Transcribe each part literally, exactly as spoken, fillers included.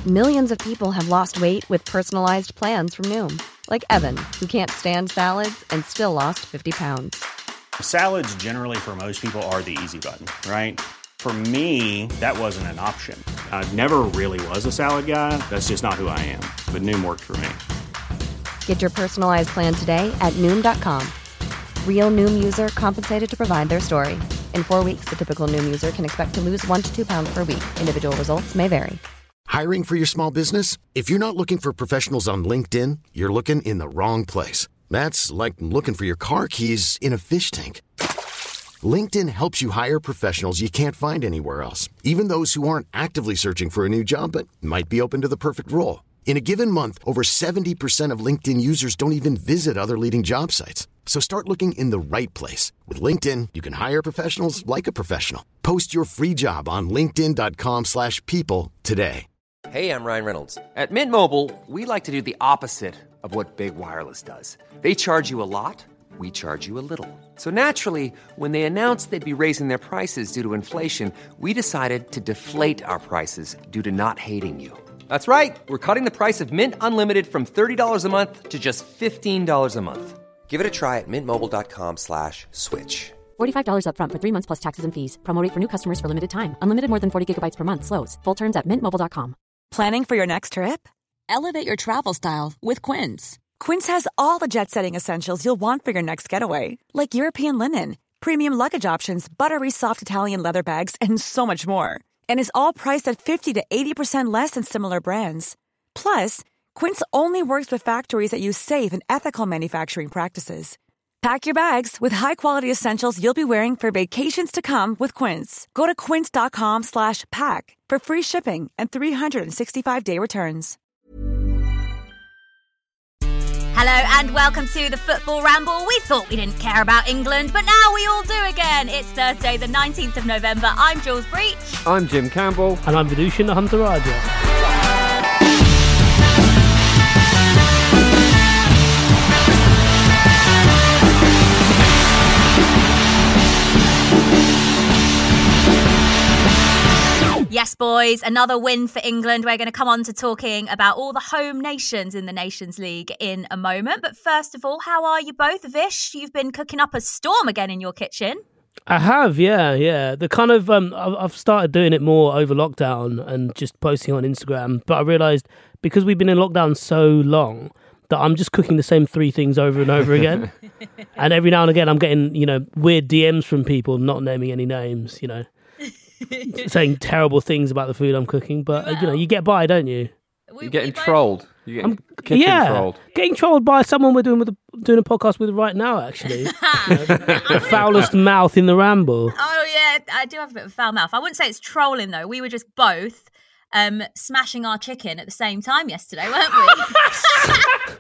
Millions of people have lost weight with personalized plans from Noom. Like Evan, who can't stand salads and still lost fifty pounds. Salads generally for most people are the easy button, right? For me, that wasn't an option. I never really was a salad guy. That's just not who I am. But Noom worked for me. Get your personalized plan today at Noom dot com. Real Noom user compensated to provide their story. In four weeks, the typical Noom user can expect to lose one to two pounds per week. Individual results may vary. Hiring for your small business? If you're not looking for professionals on LinkedIn, you're looking in the wrong place. That's like looking for your car keys in a fish tank. LinkedIn helps you hire professionals you can't find anywhere else, even those who aren't actively searching for a new job but might be open to the perfect role. In a given month, over seventy percent of LinkedIn users don't even visit other leading job sites. So start looking in the right place. With LinkedIn, you can hire professionals like a professional. Post your free job on linkedin dot com slash people today. Hey, I'm Ryan Reynolds. At Mint Mobile, we like to do the opposite of what Big Wireless does. They charge you a lot, we charge you a little. So naturally, when they announced they'd be raising their prices due to inflation, we decided to deflate our prices due to not hating you. That's right. We're cutting the price of Mint Unlimited from thirty dollars a month to just fifteen dollars a month. Give it a try at mintmobile.com slash switch. forty-five dollars up front for three months plus taxes and fees. Promo rate for new customers for limited time. Unlimited more than forty gigabytes per month. Slows full terms at mint mobile dot com. Planning for your next trip? Elevate your travel style with Quince. Quince has all the jet-setting essentials you'll want for your next getaway, like European linen, premium luggage options, buttery soft Italian leather bags, and so much more. And is all priced at fifty to eighty percent less than similar brands. Plus, Quince only works with factories that use safe and ethical manufacturing practices. Pack your bags with high-quality essentials you'll be wearing for vacations to come with Quince. Go to quince.com slash pack for free shipping and three sixty-five day returns. Hello and welcome to the Football Ramble. We thought we didn't care about England, but now we all do again. It's Thursday, the nineteenth of November. I'm Jules Breach. I'm Jim Campbell. And I'm Vidushan Huntaraja. Yes, boys, another win for England. We're going to come on to talking about all the home nations in the Nations League in a moment. But first of all, how are you both? Vish, you've been cooking up a storm again in your kitchen. I have, yeah, yeah. The kind of um, I've started doing it more over lockdown and just posting on Instagram. But I realised because we've been in lockdown so long that I'm just cooking the same three things over and over again. And every now and again, I'm getting, you know, weird D Ms from people, not naming any names, you know, saying terrible things about the food I'm cooking. But, well, you know, you get by, don't you? We, You're getting trolled. You're getting I'm, kitchen yeah, trolled. Getting trolled by someone we're doing with a, doing a podcast with right now, actually. You know, the foulest mouth in the ramble. Oh, yeah, I do have a bit of a foul mouth. I wouldn't say it's trolling, though. We were just both um, smashing our chicken at the same time yesterday, weren't we?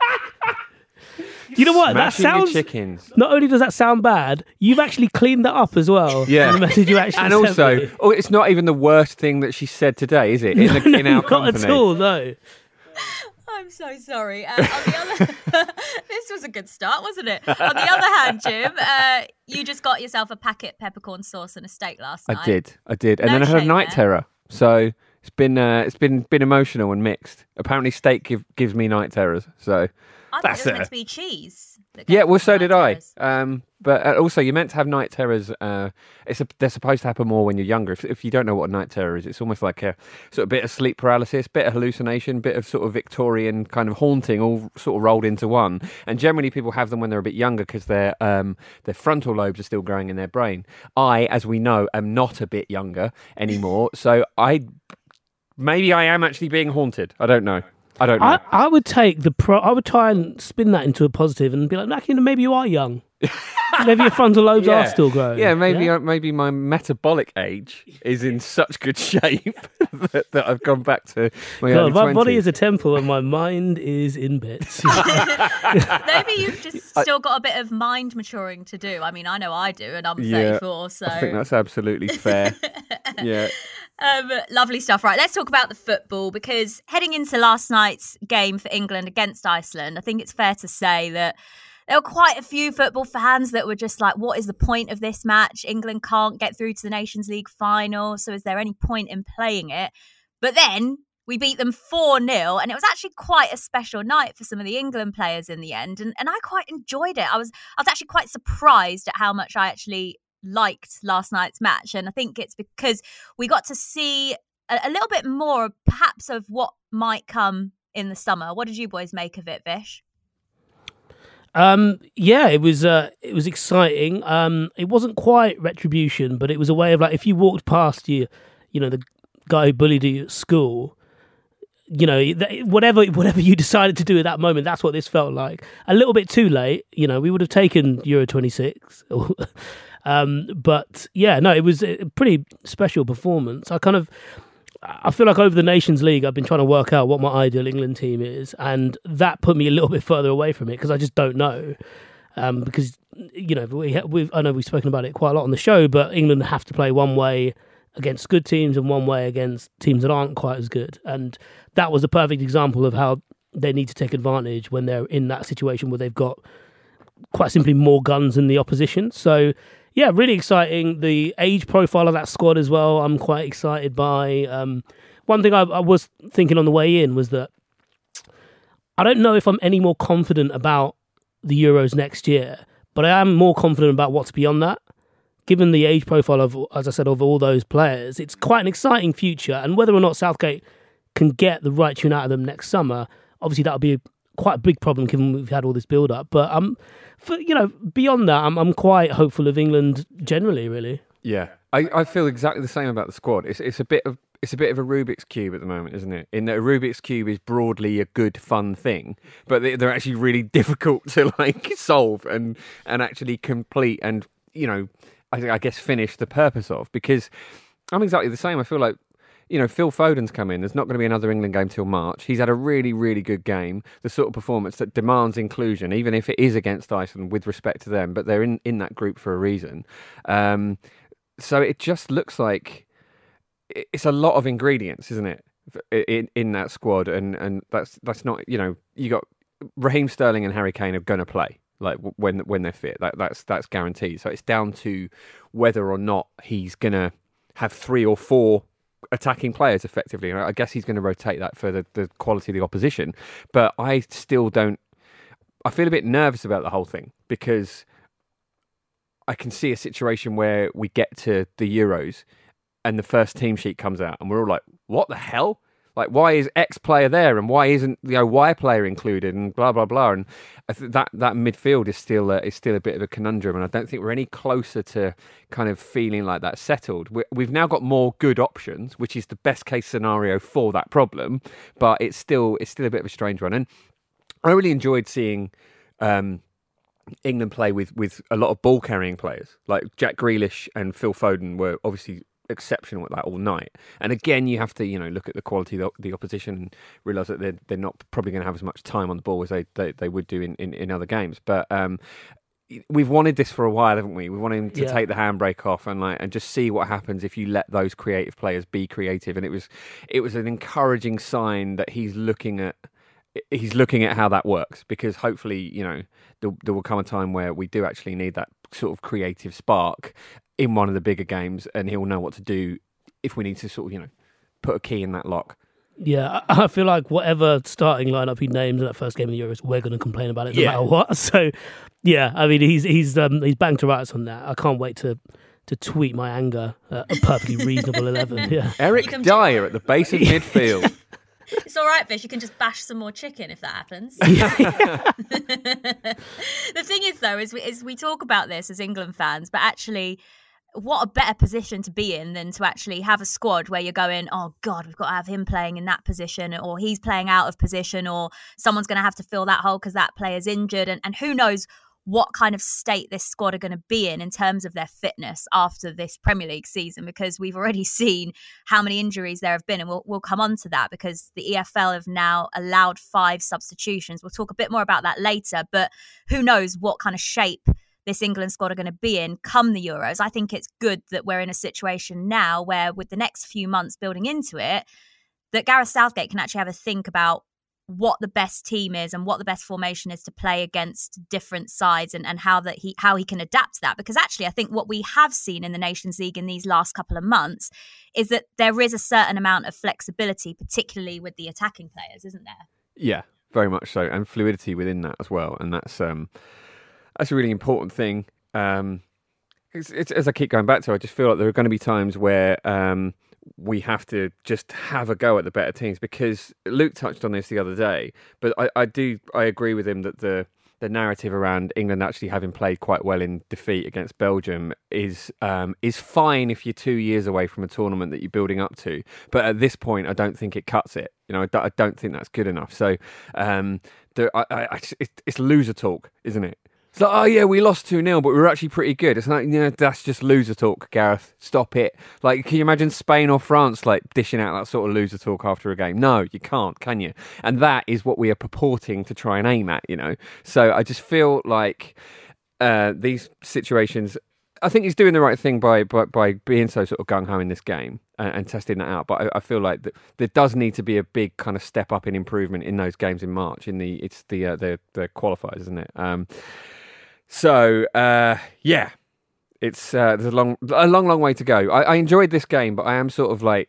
You know what? Smashing that sounds. Your chickens. Not only does that sound bad, you've actually cleaned that up as well. Yeah. The message you actually and sent also, me. oh, it's not even the worst thing that she said today, is it? In, the, no, in our not company. at all. No. I'm so sorry. Uh, on the other, this was a good start, wasn't it? On the other hand, Jim, uh, you just got yourself a packet peppercorn sauce and a steak last night. I did, I did, and No then I had a shame night there. terror. So it's been uh, it's been been emotional and mixed. Apparently, steak give, gives me night terrors. So I thought that's it was it. meant to be cheese. that Yeah, gave well, you so night did I. terrors. Um, but uh, also, you're meant to have night terrors. Uh, it's a, they're supposed to happen more when you're younger. If, if you don't know what a night terror is, it's almost like a sort of bit of sleep paralysis, bit of hallucination, bit of sort of Victorian kind of haunting, all sort of rolled into one. And generally, people have them when they're a bit younger because their um, their frontal lobes are still growing in their brain. I, as we know, am not a bit younger anymore, so I maybe I am actually being haunted. I don't know. I don't know. I, I would take the pro. I would try and spin that into a positive and be like, "Nah, you know, maybe you are young. Maybe your frontal lobes Yeah. are still growing. Yeah, maybe yeah? uh, maybe my metabolic age is in such good shape that, that I've gone back to my God, early my twenties. body is a temple and my mind is in bits. Maybe you've just still got a bit of mind maturing to do. I mean, I know I do, and I'm Yeah, thirty-four, so I think that's absolutely fair. Yeah. Um, lovely stuff. Right, let's talk about the football, because heading into last night's game for England against Iceland, I think it's fair to say that there were quite a few football fans that were just like, what is the point of this match? England can't get through to the Nations League final, so is there any point in playing it? But then We beat them four nil, and it was actually quite a special night for some of the England players in the end. And, and I quite enjoyed it. I was I was actually quite surprised at how much I actually liked last night's match. And I think it's because we got to see a, a little bit more, perhaps, of what might come in the summer. What did you boys make of it, Vish? Um, yeah, it was uh, it was exciting. Um, it wasn't quite retribution, but it was a way of like, if you walked past you, you know, the guy who bullied you at school, you know, whatever whatever you decided to do at that moment, that's what this felt like. A little bit too late, you know, we would have taken Euro twenty-six. um, but yeah, no, it was a pretty special performance. I kind of, I feel like over the Nations League, I've been trying to work out what my ideal England team is, and that put me a little bit further away from it because I just don't know. Um, because, you know, we we've, I know we've spoken about it quite a lot on the show, but England have to play one way against good teams and one way against teams that aren't quite as good. And that was a perfect example of how they need to take advantage when they're in that situation where they've got quite simply more guns than the opposition. So, yeah, really exciting. The age profile of that squad as well, I'm quite excited by. Um, one thing I, I was thinking on the way in was that I don't know if I'm any more confident about the Euros next year, but I am more confident about what's beyond that. Given the age profile of, as I said, of all those players, it's quite an exciting future. And whether or not Southgate can get the right tune out of them next summer, obviously that'll be a, quite a big problem given we've had all this build-up. But um, for, you know, beyond that, I'm I'm quite hopeful of England generally. Really, yeah, I, I feel exactly the same about the squad. It's it's a bit of it's a bit of a Rubik's cube at the moment, isn't it? In that a Rubik's cube is broadly a good, fun thing, but they, they're actually really difficult to like solve and and actually complete and you know. I, I guess finish the purpose of, because I'm exactly the same. I feel like, you know, Phil Foden's come in. There's not going to be another England game till March. He's had a really, really good game. The sort of performance that demands inclusion, even if it is against Iceland with respect to them, but they're in, in that group for a reason. Um, so it just looks like it's a lot of ingredients, isn't it, in, in that squad? And, and that's that's not, you know, you got Raheem Sterling and Harry Kane are going to play. Like when when they're fit, that, that's that's guaranteed. So it's down to whether or not he's gonna have three or four attacking players effectively. And I guess he's going to rotate that for the, the quality of the opposition. But I still don't. I feel a bit nervous about the whole thing because I can see a situation where we get to the Euros and the first team sheet comes out and we're all like, "What the hell? Like, why is X player there and why isn't you know Y player included and blah blah blah?" And I th- that that midfield is still uh, is still a bit of a conundrum, and I don't think we're any closer to kind of feeling like that's settled. we we've now got more good options, which is the best case scenario for that problem, but it's still it's still a bit of a strange one. And I really enjoyed seeing um, England play with with a lot of ball carrying players, like Jack Grealish and Phil Foden were obviously exceptional at that all night. And again, you have to, you know, look at the quality of the opposition and realise that they're, they're not probably going to have as much time on the ball as they, they, they would do in, in, in other games. But um, we've wanted this for a while, haven't we? We want him to yeah. take the handbrake off and like and just see what happens if you let those creative players be creative. And it was it was an encouraging sign that he's looking at he's looking at how that works, because hopefully, you know, there, there will come a time where we do actually need that sort of creative spark in one of the bigger games, and he'll know what to do if we need to sort of, you know, put a key in that lock. Yeah, I feel like whatever starting lineup he names in that first game of the Euros, we're going to complain about it no yeah. matter what. So, yeah, I mean, he's he's um, he's banged to rights on that. I can't wait to to tweet my anger at a perfectly reasonable eleven. Yeah, Eric Dyer at the base of midfield. It's all right, Vish. You can just bash some more chicken if that happens. The thing is, though, is we, is we talk about this as England fans, but actually, what a better position to be in than to actually have a squad where you're going, oh, God, we've got to have him playing in that position, or he's playing out of position, or someone's going to have to fill that hole because that player's injured. And, and who knows what kind of state this squad are going to be in in terms of their fitness after this Premier League season, because we've already seen how many injuries there have been, and we'll, we'll come on to that because the E F L have now allowed five substitutions. We'll talk a bit more about that later, but who knows what kind of shape this England squad are going to be in come the Euros. I think it's good that we're in a situation now where with the next few months building into it, that Gareth Southgate can actually have a think about what the best team is and what the best formation is to play against different sides, and, and how that he how he can adapt to that. Because actually, I think what we have seen in the Nations League in these last couple of months is that there is a certain amount of flexibility, particularly with the attacking players, isn't there? Yeah, very much so, and fluidity within that as well, and that's um, that's a really important thing. Um, it's, it's, as I keep going back to, I just feel like there are going to be times where um, we have to just have a go at the better teams, because Luke touched on this the other day, but I, I do I agree with him that the the narrative around England actually having played quite well in defeat against Belgium is um, is fine if you're two years away from a tournament that you're building up to. But at this point, I don't think it cuts it. You know, I don't, I don't think that's good enough. So um, there, I, I, it's, it's loser talk, isn't it? It's like, oh yeah, we lost two nil, but we were actually pretty good. It's like, you know, that's just loser talk, Gareth. Stop it. Like, can you imagine Spain or France like dishing out that sort of loser talk after a game? No, you can't, can you? And that is what we are purporting to try and aim at, you know? So I just feel like uh, these situations, I think he's doing the right thing by by, by being so sort of gung-ho in this game and, and testing that out. But I, I feel like that there does need to be a big kind of step up in improvement in those games in March. In the It's the, uh, the, the qualifiers, isn't it? Um, So, uh, yeah, it's uh, there's a long, a long, long way to go. I, I enjoyed this game, but I am sort of like,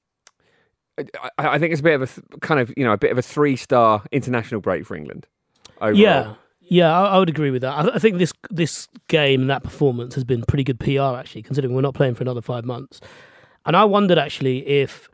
I, I think it's a bit of a th- kind of, you know, a bit of a three-star international break for England overall. Yeah, yeah, I, I would agree with that. I, I think this this game and that performance has been pretty good P R, actually, considering we're not playing for another five months. And I wondered, actually, if,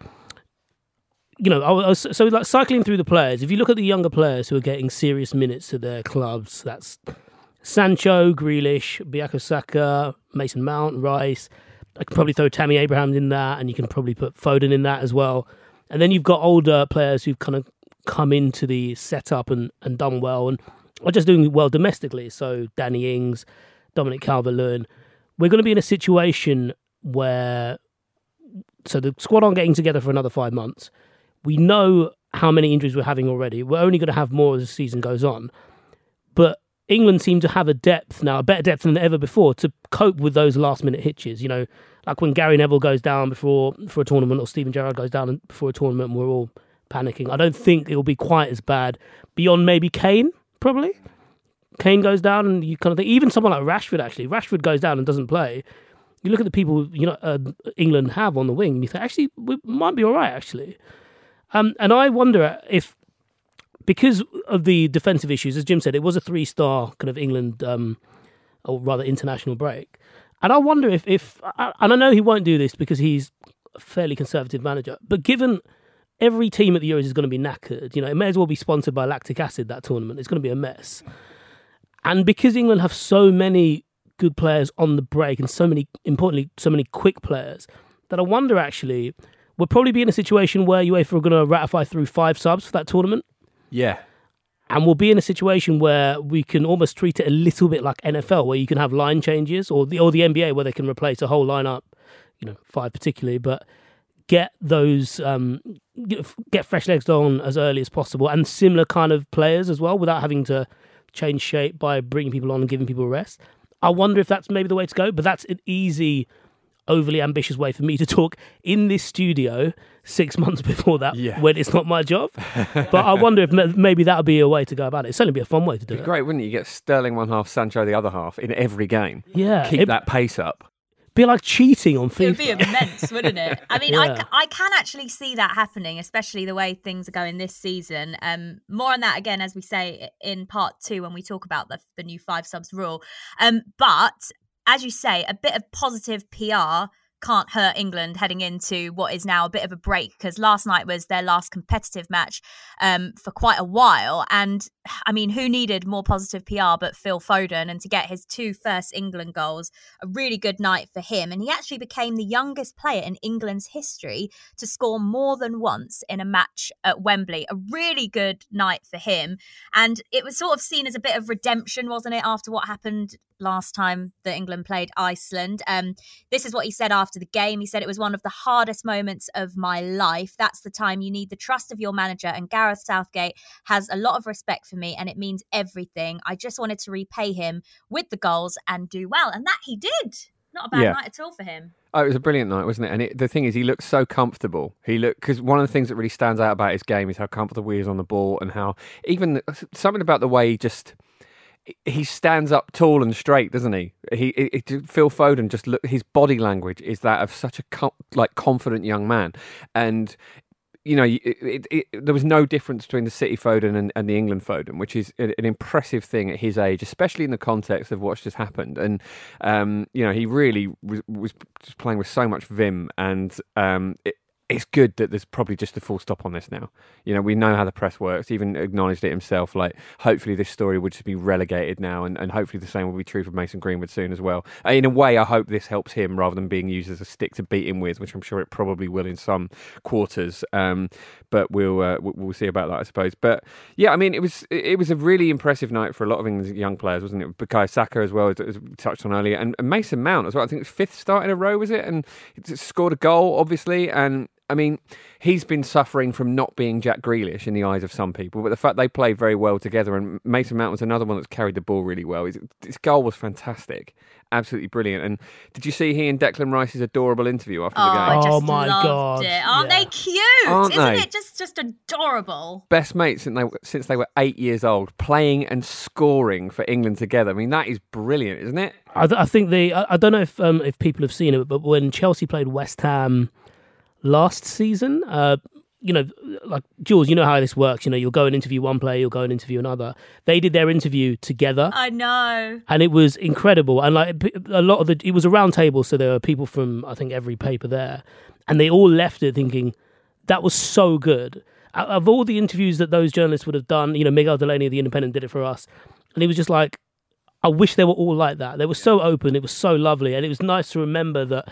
you know, I was, so like cycling through the players, if you look at the younger players who are getting serious minutes to their clubs, that's Sancho, Grealish, Bukayo Saka, Mason Mount, Rice. I could probably throw Tammy Abraham in that, and you can probably put Foden in that as well. And then you've got older players who've kind of come into the setup and, and done well, and are just doing well domestically. So Danny Ings, Dominic Calvert-Lewin. We're going to be in a situation where, so the squad aren't getting together for another five months. We know how many injuries we're having already. We're only going to have more as the season goes on. But England seem to have a depth now, a better depth than ever before, to cope with those last-minute hitches. You know, like when Gary Neville goes down before for a tournament, or Steven Gerrard goes down before a tournament, and we're all panicking. I don't think it'll be quite as bad beyond maybe Kane, probably. Kane goes down, and you kind of think, even someone like Rashford, actually, Rashford goes down and doesn't play. You look at the people, you know, uh, England have on the wing, and you think, actually, we might be all right, actually. Um, and I wonder if, because of the defensive issues, as Jim said, it was a three-star kind of England, um, or rather international break. And I wonder if, if, and I know he won't do this because he's a fairly conservative manager, but given every team at the Euros is going to be knackered, you know, it may as well be sponsored by lactic acid, that tournament. It's going to be a mess. And because England have so many good players on the break, and so many, importantly, so many quick players, that I wonder, actually, we'll probably be in a situation where UEFA are going to ratify through five subs for that tournament. Yeah. And we'll be in a situation where we can almost treat it a little bit like N F L, where you can have line changes, or the or the N B A, where they can replace a whole lineup, you know, five particularly, but get those, um, get fresh legs on as early as possible, and similar kind of players as well, without having to change shape by bringing people on and giving people rest. I wonder if that's maybe the way to go, but that's an easy, overly ambitious way for me to talk in this studio six months before that, yeah. when it's not my job. But I wonder if maybe that would be a way to go about it. It'd certainly be a fun way to do It'd be it. Great, wouldn't it? You get Sterling one half, Sancho the other half in every game. Yeah. Keep it, that pace up. Be like cheating on FIFA. It would be immense, wouldn't it? I mean, Yeah. I, I can actually see that happening, especially the way things are going this season. Um, more on that, again, as we say in part two, when we talk about the, the new five subs rule. Um, but, as you say, a bit of positive P R can't hurt England heading into what is now a bit of a break, because last night was their last competitive match um, for quite a while. And I mean, who needed more positive P R but Phil Foden? And to get his two first England goals, a really good night for him. And he actually became the youngest player in England's history to score more than once in a match at Wembley. A really good night for him. And it was sort of seen as a bit of redemption, wasn't it, after what happened last time that England played Iceland. Um, this is what he said after the game. He said, "It was one of the hardest moments of my life. That's the time you need the trust of your manager, and Gareth Southgate has a lot of respect for me, and it means everything. I just wanted to repay him with the goals and do well." And that he did. Not a bad Yeah. night at all for him. Oh, it was a brilliant night, wasn't it? And it, the thing is, he looked so comfortable. He looked because one of the things that really stands out about his game is how comfortable he is on the ball, and how even something about the way he just he stands up tall and straight, doesn't he? He, it, it, Phil Foden just look. His body language is that of such a com, like confident young man, and. You know, it, it, it, there was no difference between the City Foden and, and the England Foden, which is an, an impressive thing at his age, especially in the context of what's just happened. And, um, you know, he really was, was just playing with so much vim, and um, it, it's good that there's probably just a full stop on this now. You know, we know how the press works. He even acknowledged it himself. Like, hopefully this story would just be relegated now, and, and hopefully the same will be true for Mason Greenwood soon as well. In a way, I hope this helps him rather than being used as a stick to beat him with, which I'm sure it probably will in some quarters. Um, but we'll uh, we'll see about that, I suppose. But yeah, I mean, it was it was a really impressive night for a lot of England's young players, wasn't it? Bukayo Saka as well, as we touched on earlier, and, and Mason Mount as well. I think it was fifth start in a row, was it? And he scored a goal, obviously, and. I mean, he's been suffering from not being Jack Grealish in the eyes of some people, but the fact they played very well together, and Mason Mount was another one that's carried the ball really well. His, his goal was fantastic, absolutely brilliant. And did you see he and Declan Rice's adorable interview after Oh, the game? I just Oh, my loved God. it. Aren't Yeah. they cute? Aren't Isn't they? it just, just adorable? Best mates since they, since they were eight years old, playing and scoring for England together. I mean, that is brilliant, isn't it? I, th- I think they. I, I don't know if um, if people have seen it, but when Chelsea played West Ham last season, uh, you know, like Jules, you know how this works. You know, you'll go and interview one player, you'll go and interview another. They did their interview together. I know. And it was incredible. And like a lot of the, it was a round table, so there were people from I think every paper there, and they all left it thinking that was so good. Out of all the interviews that those journalists would have done, you know, Miguel Delaney of The Independent did it for us, and he was just like, I wish they were all like that. They were so open. It was so lovely, and it was nice to remember that.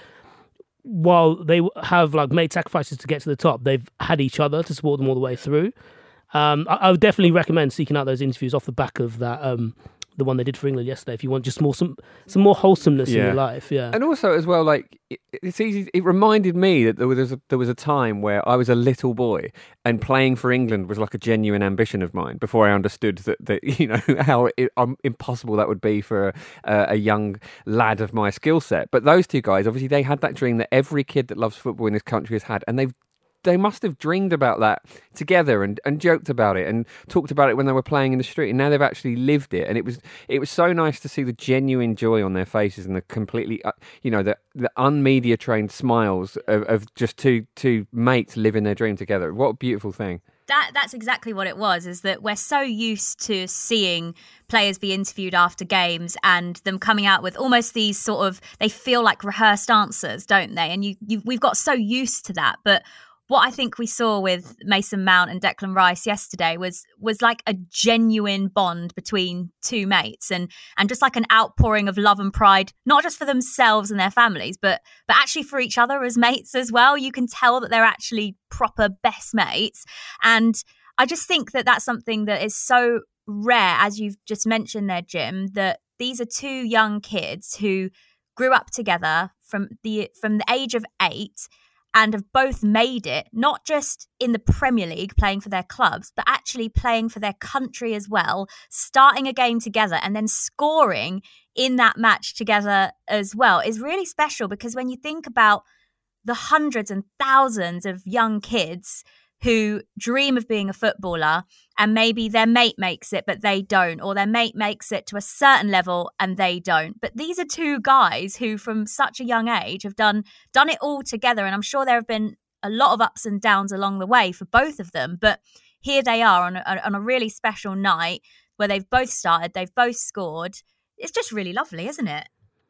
While they have like made sacrifices to get to the top, they've had each other to support them all the way through. Um, I, I would definitely recommend seeking out those interviews off the back of that, um, the one they did for England yesterday. If you want just more some some more wholesomeness Yeah. in your life, yeah. And also as well, like it, it's easy. It reminded me that there was a, there was a time where I was a little boy and playing for England was like a genuine ambition of mine. Before I understood that, that you know how it, um, impossible that would be for a, a young lad of my skill set. But those two guys, obviously, they had that dream that every kid that loves football in this country has had, and they've. They must have dreamed about that together and, and joked about it and talked about it when they were playing in the street. And now they've actually lived it. And it was it was so nice to see the genuine joy on their faces and the completely, uh, you know, the the unmedia trained smiles of, of just two two mates living their dream together. What a beautiful thing. That that's exactly what it was, is that we're so used to seeing players be interviewed after games and them coming out with almost these sort of, they feel like rehearsed answers, don't they? And you, you we've got so used to that. But what I think we saw with Mason Mount and Declan Rice yesterday was was like a genuine bond between two mates, and and just like an outpouring of love and pride, not just for themselves and their families, but but actually for each other as mates as well. You can tell that they're actually proper best mates. And I just think that that's something that is so rare, as you've just mentioned there, Jim, that these are two young kids who grew up together from the from the age of eight and have both made it, not just in the Premier League playing for their clubs, but actually playing for their country as well, starting a game together and then scoring in that match together as well is really special, because when you think about the hundreds and thousands of young kids who dream of being a footballer and maybe their mate makes it but they don't, or their mate makes it to a certain level and they don't. But these are two guys who from such a young age have done done it all together, and I'm sure there have been a lot of ups and downs along the way for both of them, but here they are on a, on a really special night where they've both started, they've both scored. It's just really lovely, isn't it?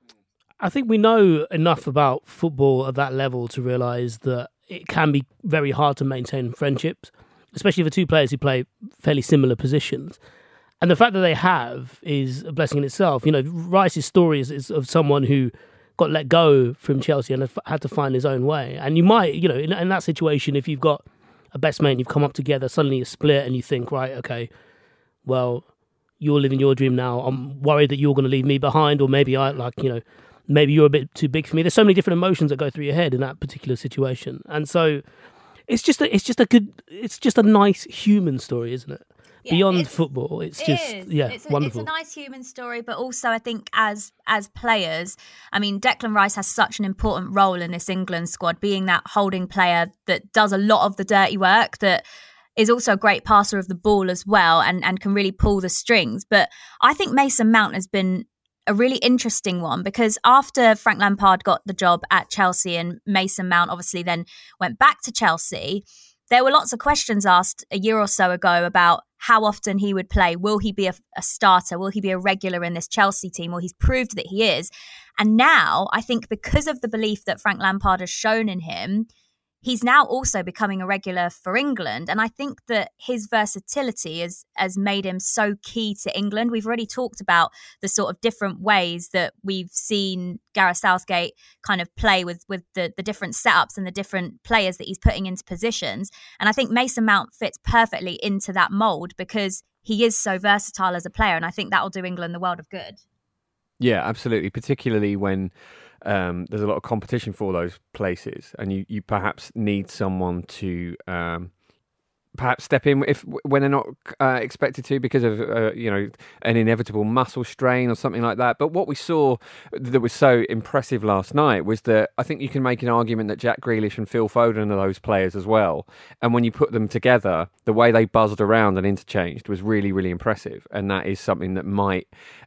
I think we know enough about football at that level to realise that it can be very hard to maintain friendships, especially for two players who play fairly similar positions. And the fact that they have is a blessing in itself. You know, Rice's story is, is of someone who got let go from Chelsea and had to find his own way. And you might, you know, in, in that situation, if you've got a best mate and you've come up together, suddenly you split and you think, right, okay, well, you're living your dream now. I'm worried that you're going to leave me behind, or maybe I, like, you know, maybe you're a bit too big for me. There's so many different emotions that go through your head in that particular situation. And so it's just a, it's just a good, it's just a nice human story, isn't it? Yeah, beyond it's- football, it's It just is. yeah, it's a, wonderful. It's a nice human story, but also I think as as players, I mean, Declan Rice has such an important role in this England squad, being that holding player that does a lot of the dirty work, that is also a great passer of the ball as well, and and can really pull the strings. But I think Mason Mount has been a really interesting one, because after Frank Lampard got the job at Chelsea and Mason Mount obviously then went back to Chelsea, there were lots of questions asked a year or so ago about how often he would play. Will he be a, a starter? Will he be a regular in this Chelsea team? Well, he's proved that he is. And now I think because of the belief that Frank Lampard has shown in him, he's now also becoming a regular for England. And I think that his versatility has, has made him so key to England. We've already talked about the sort of different ways that we've seen Gareth Southgate kind of play with, with the, the different setups and the different players that he's putting into positions. And I think Mason Mount fits perfectly into that mould because he is so versatile as a player. And I think that will do England the world of good. Yeah, absolutely. Particularly when um, there's a lot of competition for those places, and you, you perhaps need someone to um, perhaps step in if when they're not uh, expected to because of uh, you know an inevitable muscle strain or something like that. But what we saw that was so impressive last night was that I think you can make an argument that Jack Grealish and Phil Foden are those players as well. And when you put them together, the way they buzzed around and interchanged was really, really impressive. And that is something that might.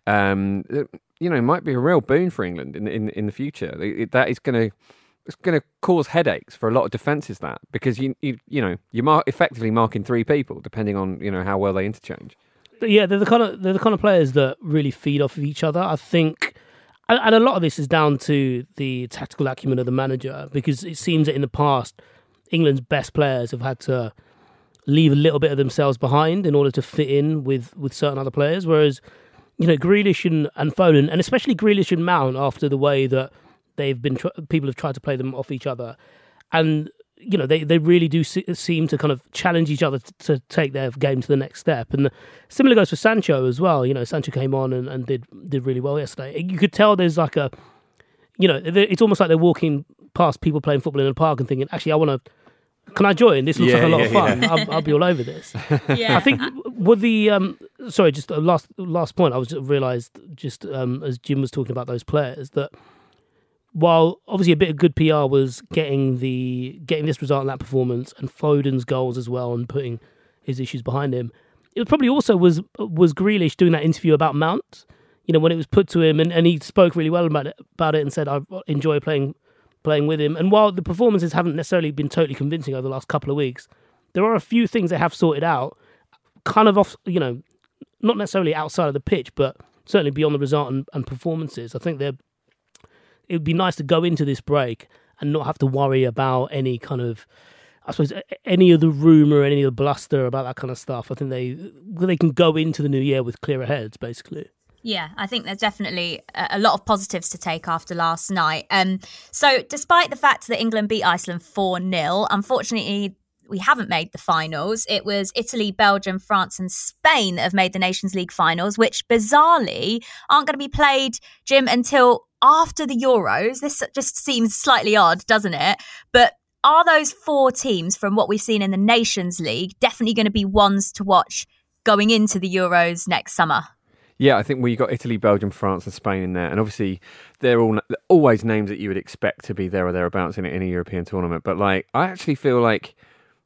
Um, you know, might be a real boon for England in in, in the future. It, that is going to it's going to cause headaches for a lot of defences. That because you you you know you're mar- effectively marking three people depending on you know how well they interchange. Yeah, they're the kind of they're the kind of players that really feed off of each other. I think, and, and a lot of this is down to the tactical acumen of the manager, because it seems that in the past England's best players have had to leave a little bit of themselves behind in order to fit in with with certain other players, whereas. You know, Grealish and, and Foden, and especially Grealish and Mount, after the way that they've been, tr- people have tried to play them off each other, and you know they, they really do se- seem to kind of challenge each other t- to take their game to the next step. And similar goes for Sancho as well. You know, Sancho came on and, and did did really well yesterday. You could tell there's like a, you know, it's almost like they're walking past people playing football in a park and thinking, actually, I want to. Can I join? This looks yeah, like a lot yeah, of fun. Yeah. I'll, I'll be all over this. Yeah. I think with the um, sorry, just a last last point. I was realised just um, as Jim was talking about those players that while obviously a bit of good P R was getting the getting this result in that performance and Foden's goals as well and putting his issues behind him, it probably also was was Grealish doing that interview about Mount. You know, when it was put to him and, and he spoke really well about it about it and said, I enjoy playing. playing with him. And while the performances haven't necessarily been totally convincing over the last couple of weeks, there are a few things they have sorted out, kind of off, you know, not necessarily outside of the pitch, but certainly beyond the result and, and performances. I think they're, it would be nice to go into this break and not have to worry about any kind of, I suppose, any of the rumour, any of the bluster about that kind of stuff. I think they they can go into the new year with clearer heads, basically. Yeah, I think there's definitely a lot of positives to take after last night. Um, so despite the fact that England beat Iceland four nil, unfortunately, we haven't made the finals. It was Italy, Belgium, France and Spain that have made the Nations League finals, which bizarrely aren't going to be played, Jim, until after the Euros. This just seems slightly odd, doesn't it? But are those four teams from what we've seen in the Nations League definitely going to be ones to watch going into the Euros next summer? Yeah, I think we got Italy, Belgium, France, and Spain in there, and obviously they're all always names that you would expect to be there or thereabouts in, in a European tournament. But like, I actually feel like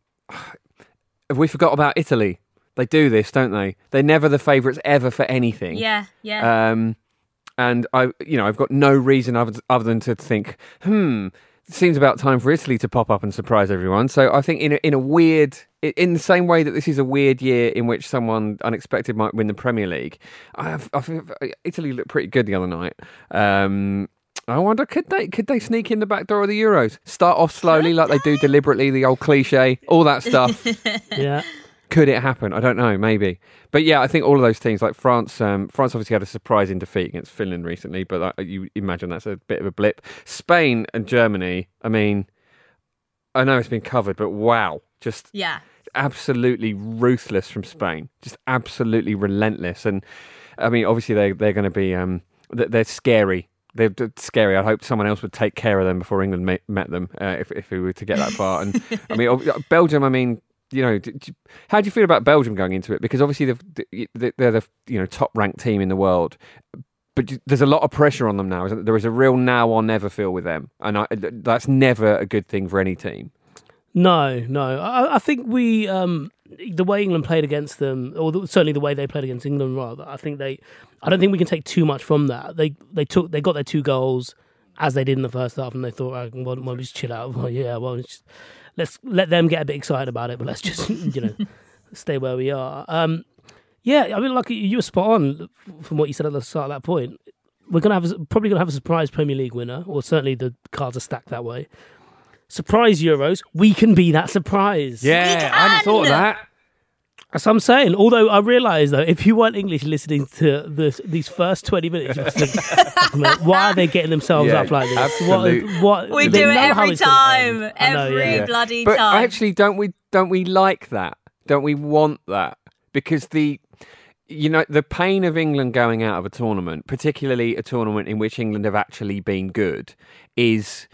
have we forgot about Italy? They do this, don't they? They're never the favourites ever for anything. Yeah, yeah. Um, and I, you know, I've got no reason other, other than to think, hmm. It seems about time for Italy to pop up and surprise everyone. So I think in a, in a weird, in the same way that this is a weird year in which someone unexpected might win the Premier League, I, have, I think Italy looked pretty good the other night. Um, I wonder, could they could they sneak in the back door of the Euros? Start off slowly like they do deliberately, the old cliche, all that stuff. Yeah. Could it happen? I don't know, maybe. But yeah, I think all of those things, like France, um, France obviously had a surprising defeat against Finland recently, but uh, you imagine that's a bit of a blip. Spain and Germany, I mean, I know it's been covered, but wow, just yeah. absolutely ruthless from Spain, just absolutely relentless. And I mean, obviously they they're going to be um, they're scary. They're scary. I hope someone else would take care of them before England met them uh, if if we were to get that far. And I mean, Belgium, I mean. you know, d- d- how do you feel about Belgium going into it? Because obviously they're, they're the you know top ranked team in the world, but there's a lot of pressure on them now. Isn't there? There is a real now or never feel with them, and I, that's never a good thing for any team. No, no. I, I think we, um, the way England played against them, or the, certainly the way they played against England, rather. I think they, I don't think we can take too much from that. They they took they got their two goals as they did in the first half, and they thought, oh, well, why don't we just chill out? Well, yeah, well, just, let's let them get a bit excited about it, but let's just you know stay where we are. Um, yeah, I mean, like you were spot on from what you said at the start of that point. We're gonna have a, probably gonna have a surprise Premier League winner, or certainly the cards are stacked that way. Surprise Euros, we can be that surprise. Yeah, I hadn't thought of that. That's what I'm saying. Although I realise, though, if you weren't English listening to this, these first twenty minutes, you would think, why are they getting themselves yeah, up like this? Absolutely. What, what, we do it every time. Every know, yeah. bloody but time. Actually, don't we, don't we like that? Don't we want that? Because the... You know, the pain of England going out of a tournament, particularly a tournament in which England have actually been good, is...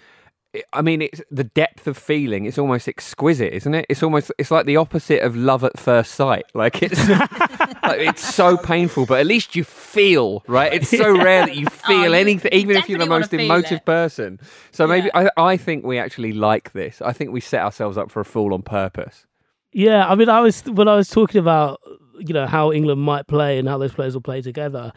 I mean, it's the depth of feeling. It's almost exquisite, isn't it? It's almost it's like the opposite of love at first sight. Like it's like, it's so painful, but at least you feel, right? It's so rare that you feel oh, anything, even if you're the most emotive it. person. So maybe yeah. I, I think we actually like this. I think we set ourselves up for a fall on purpose. Yeah, I mean, I was when I was talking about you know how England might play and how those players will play together.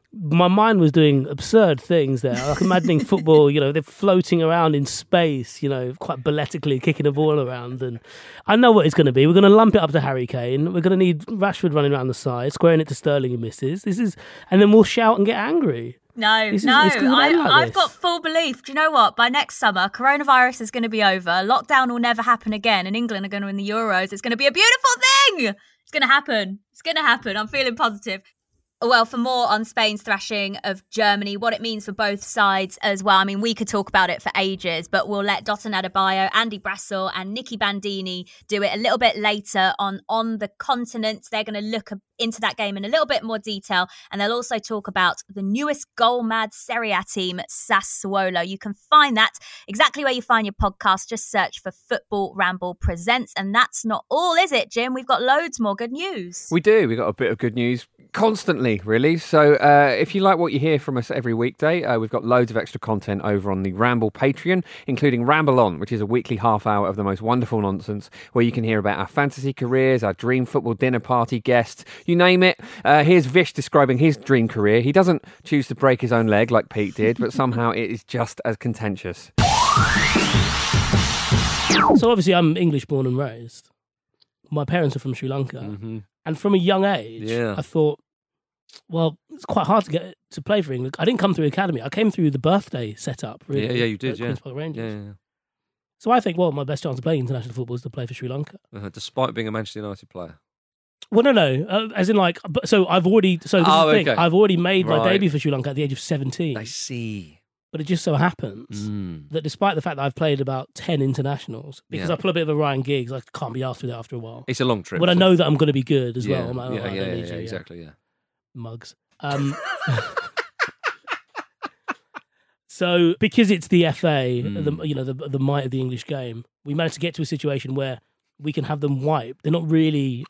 My mind was doing absurd things there. Like imagining football, you know, they're floating around in space, you know, quite balletically kicking a ball around. And I know what it's going to be. We're going to lump it up to Harry Kane. We're going to need Rashford running around the side, squaring it to Sterling who misses. This is, and then we'll shout and get angry. No, this no, is, I, like I've this. got full belief. Do you know what? By next summer, coronavirus is going to be over. Lockdown will never happen again, and England are going to win the Euros. It's going to be a beautiful thing. It's going to happen. It's going to happen. I'm feeling positive. Well, for more on Spain's thrashing of Germany, what it means for both sides as well. I mean, we could talk about it for ages, but we'll let Dotun Adebayo, Andy Brassel and Nicky Bandini do it a little bit later on On the Continent. They're going to look into that game in a little bit more detail, and they'll also talk about the newest goal-mad Serie A team, Sassuolo. You can find that exactly where you find your podcast. Just search for Football Ramble Presents. And that's not all, is it, Jim? We've got loads more good news. We do. We've got a bit of good news constantly, really. So uh, if you like what you hear from us every weekday, uh, we've got loads of extra content over on the Ramble Patreon, including Ramble On, which is a weekly half hour of the most wonderful nonsense, where you can hear about our fantasy careers, our dream football dinner party guests, you name it. Uh, here's Vish describing his dream career. He doesn't choose to break his own leg like Pete did, but somehow it is just as contentious. So obviously I'm English born and raised. My parents are from Sri Lanka. Mm-hmm. And from a young age, yeah. I thought, well, it's quite hard to get to play for England. I didn't come through academy. I came through the birthday setup. Really, yeah, yeah, you did, yeah. Queen's Park Rangers. Yeah, yeah, yeah. So I think, well, my best chance of playing international football is to play for Sri Lanka. Uh-huh, despite being a Manchester United player. Well, no, no. Uh, as in, like, so I've already. So this oh, is the thing. okay. I've already made right. my debut for Sri Lanka at the age of seventeen. I see. But it just so happens mm. that despite the fact that I've played about ten internationals, because yeah. I pull a bit of a Ryan Giggs, I can't be asked with it after a while. It's a long trip. But I know that I'm going to be good as yeah. well. I'm like, yeah, oh, yeah, yeah, yeah, you, exactly, yeah. Mugs. Um, so because it's the F A, mm. the, you know, the the might of the English game, we managed to get to a situation where we can have them wiped. They're not really.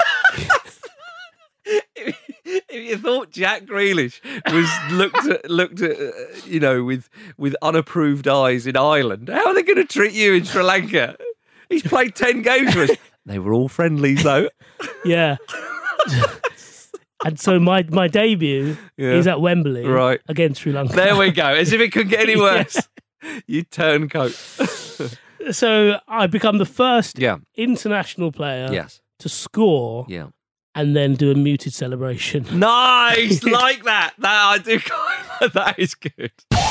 If you thought Jack Grealish was looked at, looked at, uh, you know, with with unapproved eyes in Ireland, how are they going to treat you in Sri Lanka? He's played ten games for us. They were all friendlies, though. Yeah. And so my my debut yeah. is at Wembley, right, against Sri Lanka. There we go. As if it could get any worse. Yeah. You turncoat. So I become the first yeah. international player yes. to score. Yeah. And then do a muted celebration. Nice, like that. That I do. That is good.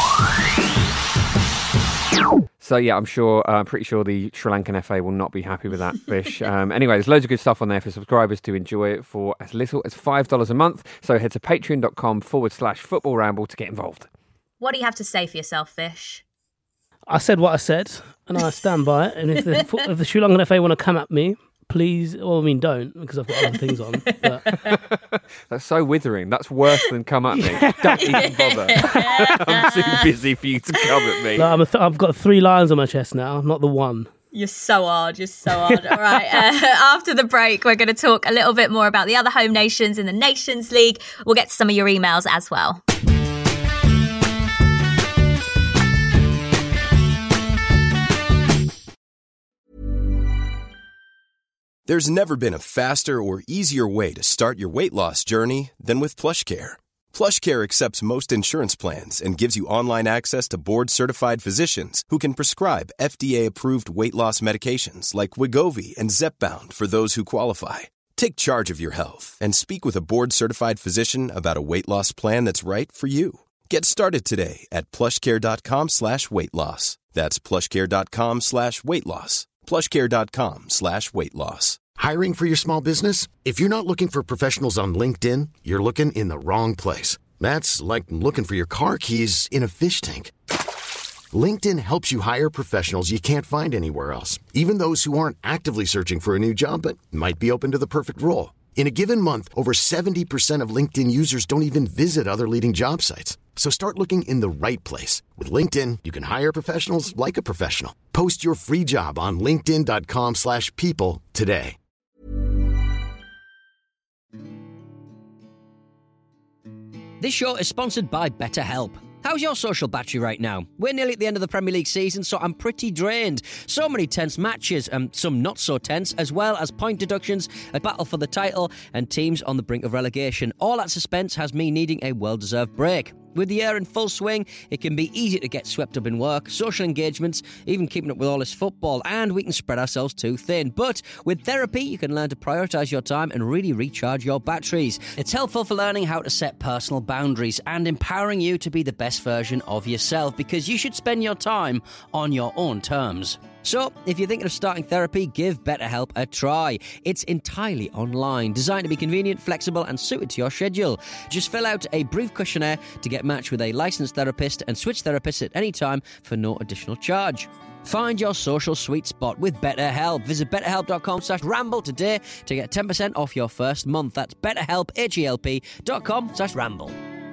So yeah, I'm sure, uh, I'm pretty sure the Sri Lankan F A will not be happy with that, Vish. Um, anyway, there's loads of good stuff on there for subscribers to enjoy it for as little as five dollars a month. So head to patreon.com forward slash football ramble to get involved. What do you have to say for yourself, Vish? I said what I said, and I stand by it. And if the, if the Sri Lankan F A want to come at me, please, well, I mean, don't, because I've got other things on. But... That's so withering. That's worse than come at me. Don't even bother. I'm too busy for you to come at me. No, I'm a th- I've got three lions on my chest now, not the one. You're so hard. You're so hard. All right. Uh, after the break, we're going to talk a little bit more about the other home nations in the Nations League. We'll get to some of your emails as well. There's never been a faster or easier way to start your weight loss journey than with PlushCare. PlushCare accepts most insurance plans and gives you online access to board-certified physicians who can prescribe F D A-approved weight loss medications like Wegovy and Zepbound for those who qualify. Take charge of your health and speak with a board-certified physician about a weight loss plan that's right for you. Get started today at plushcare.com slash weight loss. That's plushcare.com slash weight loss. plushcare.com slash weight loss. Hiring for your small business? If you're not looking for professionals on LinkedIn, you're looking in the wrong place. That's like looking for your car keys in a fish tank. LinkedIn helps you hire professionals you can't find anywhere else, even those who aren't actively searching for a new job but might be open to the perfect role. In a given month, over seventy percent of LinkedIn users don't even visit other leading job sites. So start looking in the right place. With LinkedIn, you can hire professionals like a professional. Post your free job on linkedin.com slash people today. This show is sponsored by BetterHelp. How's your social battery right now? We're nearly at the end of the Premier League season, so I'm pretty drained. So many tense matches, and some not so tense, as well as point deductions, a battle for the title, and teams on the brink of relegation. All that suspense has me needing a well-deserved break. With the year in full swing, it can be easy to get swept up in work, social engagements, even keeping up with all this football, and we can spread ourselves too thin. But with therapy, you can learn to prioritise your time and really recharge your batteries. It's helpful for learning how to set personal boundaries and empowering you to be the best version of yourself, because you should spend your time on your own terms. So, if you're thinking of starting therapy, give BetterHelp a try. It's entirely online, designed to be convenient, flexible, and suited to your schedule. Just fill out a brief questionnaire to get matched with a licensed therapist and switch therapists at any time for no additional charge. Find your social sweet spot with BetterHelp. Visit betterhelp.com slash ramble today to get ten percent off your first month. That's betterhelp, H-E-L-P dot com slash ramble.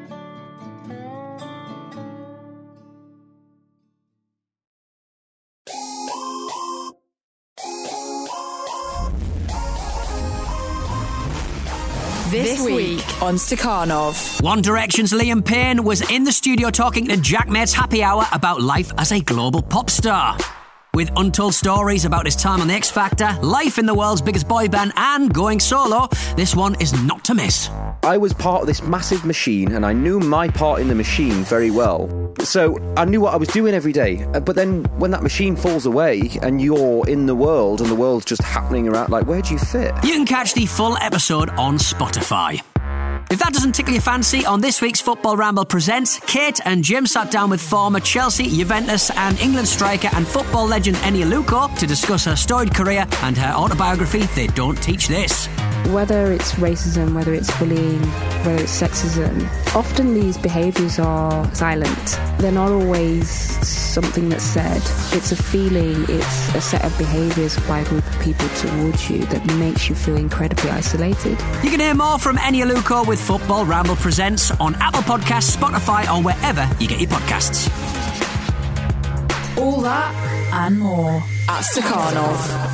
This week on Stakhanov. One Direction's Liam Payne was in the studio talking to Jackmate's Happy Hour about life as a global pop star. With untold stories about his time on The X Factor, life in the world's biggest boy band, and going solo, this one is not to miss. I was part of this massive machine, and I knew my part in the machine very well. So I knew what I was doing every day. But then when that machine falls away and you're in the world and the world's just happening around, like, where do you fit? You can catch the full episode on Spotify. If that doesn't tickle your fancy, on this week's Football Ramble Presents, Kate and Jim sat down with former Chelsea, Juventus and England striker and football legend Eni Aluko to discuss her storied career and her autobiography, They Don't Teach This. Whether it's racism, whether it's bullying, whether it's sexism, often these behaviours are silent. They're not always something that's said. It's a feeling, it's a set of behaviours by a group of people towards you that makes you feel incredibly isolated. You can hear more from Eni Aluko with Football Ramble Presents on Apple Podcasts, Spotify or wherever you get your podcasts. All that and more at Stakhanov.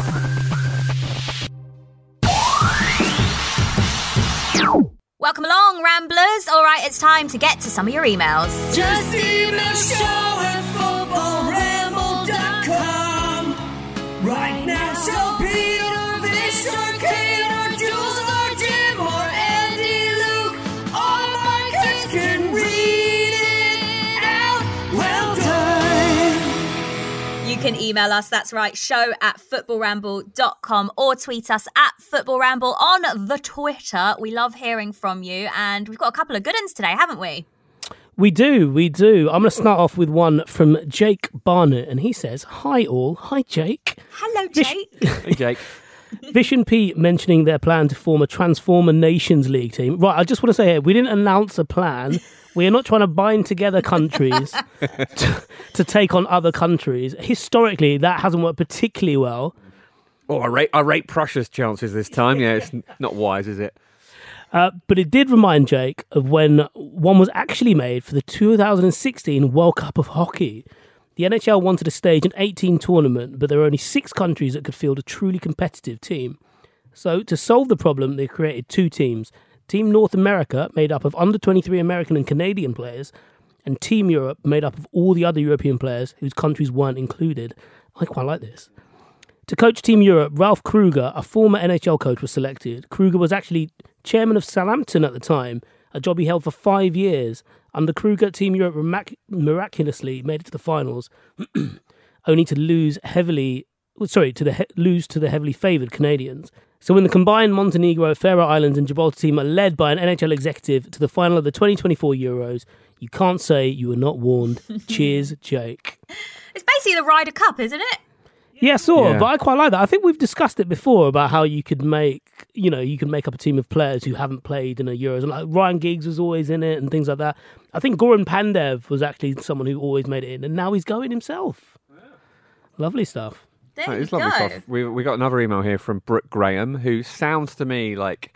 Welcome along, Ramblers. All right, it's time to get to some of your emails. Just email show at football ramble dot com. Right now, so Peter, Victor, Kate, or Jules, or Jim, or Andy, Luke, all my kids can read it out. Well done. You can email us, that's right, show at football ramble dot com, or tweet us at footballramble on the Twitter. We love hearing from you, and we've got a couple of good ones today, haven't we? We do, we do. I'm going to start off with one from Jake Barnett, and he says, hi all. Hi, Jake. Hello, Jake. Hey, Jake. Vish and Pete mentioning their plan to form a Transformer Nations League team. Right, I just want to say here, we didn't announce a plan. We are not trying to bind together countries to, to take on other countries. Historically, that hasn't worked particularly well. Oh, I rate, I rate Prussia's chances this time. Yeah, it's not wise, is it? Uh, but it did remind Jake of when one was actually made for the two thousand sixteen World Cup of Hockey. The N H L wanted to stage an eighteen tournament, but there were only six countries that could field a truly competitive team. So, to solve the problem, they created two teams. Team North America, made up of under twenty-three American and Canadian players, and Team Europe, made up of all the other European players whose countries weren't included. I quite like this. To coach Team Europe, Ralph Kruger, a former N H L coach, was selected. Kruger was actually chairman of Southampton at the time, a job he held for five years. Under Kruger, Team Europe mirac- miraculously made it to the finals, only to lose heavily, sorry, to the he- lose to the heavily favoured Canadians. So when the combined Montenegro, Faroe Islands and Gibraltar team are led by an N H L executive to the final of the twenty twenty-four Euros, you can't say you were not warned. Cheers, Jake. It's basically the Ryder Cup, isn't it? Yeah, sort of, Yeah. but I quite like that. I think we've discussed it before about how you could make, you know, you can make up a team of players who haven't played in a Euros. And like Ryan Giggs was always in it and things like that. I think Goran Pandev was actually someone who always made it in, and now he's going himself. Lovely stuff. There Oh, you it's go. lovely stuff. We we got another email here from Brooke Graham, who sounds to me like,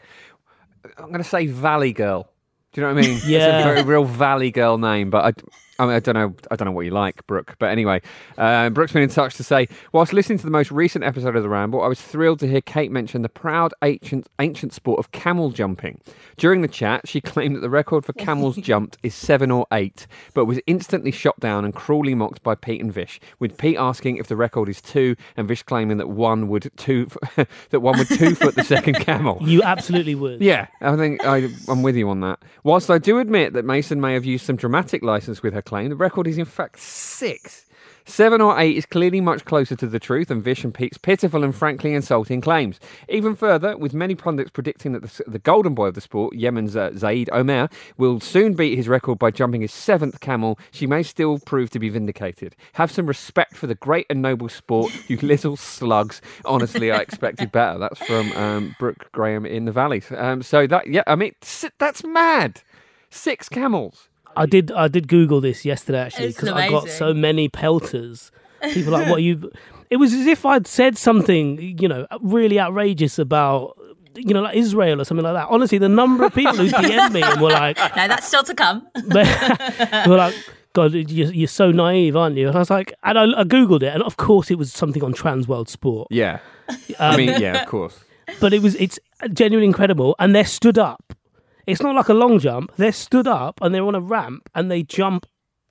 I'm going to say Valley Girl. Do you know what I mean? Yeah. It's a very real Valley Girl name, but I, I mean, I don't know. I don't know what you like, Brooke. But anyway, uh, Brooke's been in touch to say, whilst listening to the most recent episode of The Ramble, I was thrilled to hear Kate mention the proud ancient ancient sport of camel jumping. During the chat, she claimed that the record for camels jumped is seven or eight, but was instantly shot down and cruelly mocked by Pete and Vish, with Pete asking if the record is two, and Vish claiming that one would two that one would two foot the second camel. You absolutely would. Yeah, I think I, I'm with you on that. Whilst I do admit that Mason may have used some dramatic license with her claim, the record is in fact six. Seven or eight is clearly much closer to the truth than Vish and Pete's pitiful and frankly insulting claims. Even further, with many pundits predicting that the, the golden boy of the sport, Yemen's uh, Zaid Omer, will soon beat his record by jumping his seventh camel, she may still prove to be vindicated. Have some respect for the great and noble sport, you little slugs. Honestly, I expected better. That's from um, Brooke Graham in the Valley. Um, so that, yeah, I mean, that's mad. Six camels. I did I did Google this yesterday, actually, It's because I got amazing. so many pelters. People like, what you... It was as if I'd said something, you know, really outrageous about, you know, like Israel or something like that. Honestly, the number of people who D M'd me and were like... No, that's still to come. were like, God, you're, you're so naive, aren't you? And I was like... And I, I Googled it, and of course it was something on Trans World Sport. Yeah. I Um, mean, yeah, of course. But it was it's genuinely incredible, and they're stood up. It's not like a long jump. They're stood up and they're on a ramp and they jump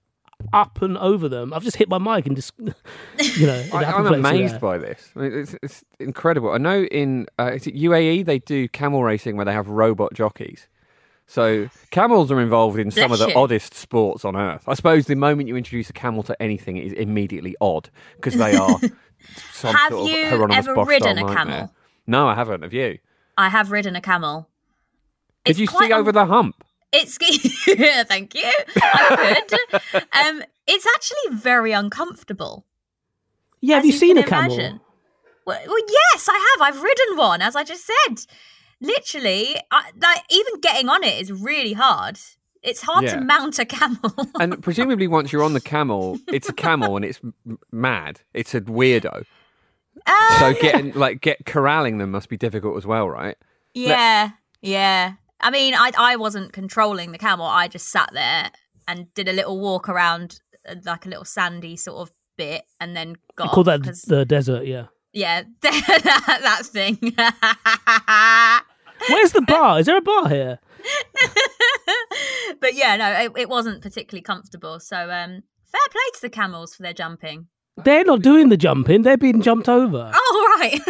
up and over them. I've just hit my mic and just, you know. I, I'm amazed by this. I mean, it's, it's incredible. I know in uh, is it U A E they do camel racing where they have robot jockeys. So camels are involved in some Bless of the you. oddest sports on earth. I suppose the moment you introduce a camel to anything, it is immediately odd because they are some Have sort of you Hieronymus ever Bosch ridden style a nightmare. camel? No, I haven't. Have you? I have ridden a camel. Did It's you quite see un- over the hump? It's thank you. I could. Um, it's actually very uncomfortable. Yeah, have as you seen can a camel? imagine. Well, well, yes, I have. I've ridden one, as I just said. Literally, I, like even getting on it is really hard. It's hard Yeah. to mount a camel. And presumably, once you're on the camel, it's a camel and it's m- mad. It's a weirdo. Uh, So getting like get corralling them must be difficult as well, right? yeah, yeah. I mean, I I wasn't controlling the camel. I just sat there and did a little walk around, uh, like a little sandy sort of bit, and then got. You call off that 'cause- the desert, yeah. Yeah, that, that thing. Where's the bar? Is there a bar here? But yeah, no, it, it wasn't particularly comfortable. So um, fair play to the camels for their jumping. They're not doing the jumping. They're being jumped over. Oh, right.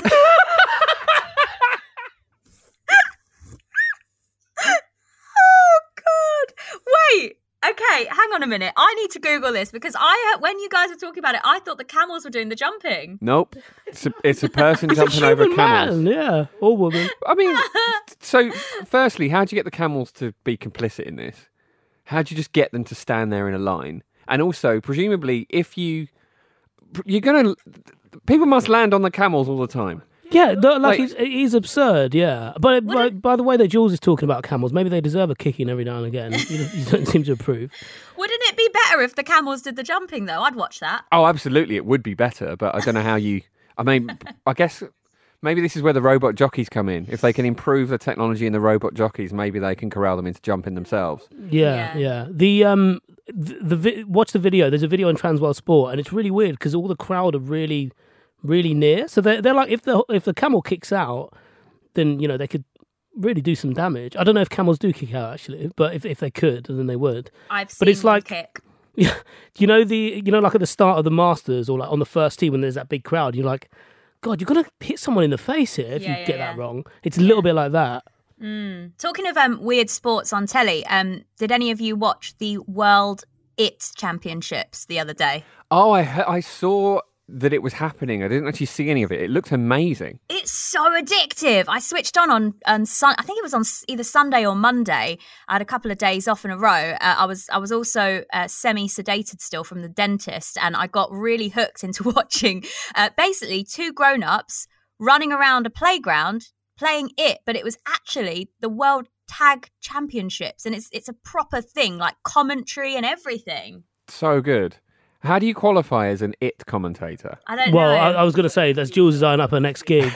Oh, God. Wait. Okay, hang on a minute. I need to Google this because I, uh, when you guys were talking about it, I thought the camels were doing the jumping. Nope. It's a, it's a person It's a jumping over human camels. man, yeah, or woman. I mean, so firstly, how do you get the camels to be complicit in this? How do you just get them to stand there in a line? And also, presumably, if you you're gonna, people must land on the camels all the time. Yeah, the, like, Like- it's, it is absurd, yeah. But by, by the way that Jules is talking about camels, maybe they deserve a kicking every now and again. You, you don't seem to approve. Wouldn't it be better if the camels did the jumping, though? I'd watch that. Oh, absolutely, it would be better, but I don't know how you. I mean, I guess Maybe this is where the robot jockeys come in. If they can improve the technology in the robot jockeys, maybe they can corral them into jumping themselves. Yeah, yeah. yeah. The um, the, the vi- watch the video. There's a video on Transworld Sport, and it's really weird because all the crowd are really, really near. So they're they're like, if the if the camel kicks out, then you know they could really do some damage. I don't know if camels do kick out actually, but if if they could, then they would. I've seen but it's one like, kick. Yeah, you know the you know like at the start of the Masters or like on the first tee when there's that big crowd, you're like, God, you're gonna hit someone in the face here if Yeah, you yeah, get yeah. that wrong. It's a little bit like that. Mm. Talking of um, weird sports on telly, um, did any of you watch the World It Championships the other day? Oh, I he- I saw that it was happening. I didn't actually see any of it. It looked amazing. It's so addictive. I switched on on, on sun- I think it was on s- either Sunday or Monday. I had a couple of days off in a row. Uh, I was I was also uh, semi-sedated still from the dentist, and I got really hooked into watching uh, basically two grown-ups running around a playground playing it, but it was actually the World Tag Championships, and it's it's a proper thing, like commentary and everything. So good. How do you qualify as an it commentator? I don't well, know. I, I was going to say that's Jules' eyeing up her next gig.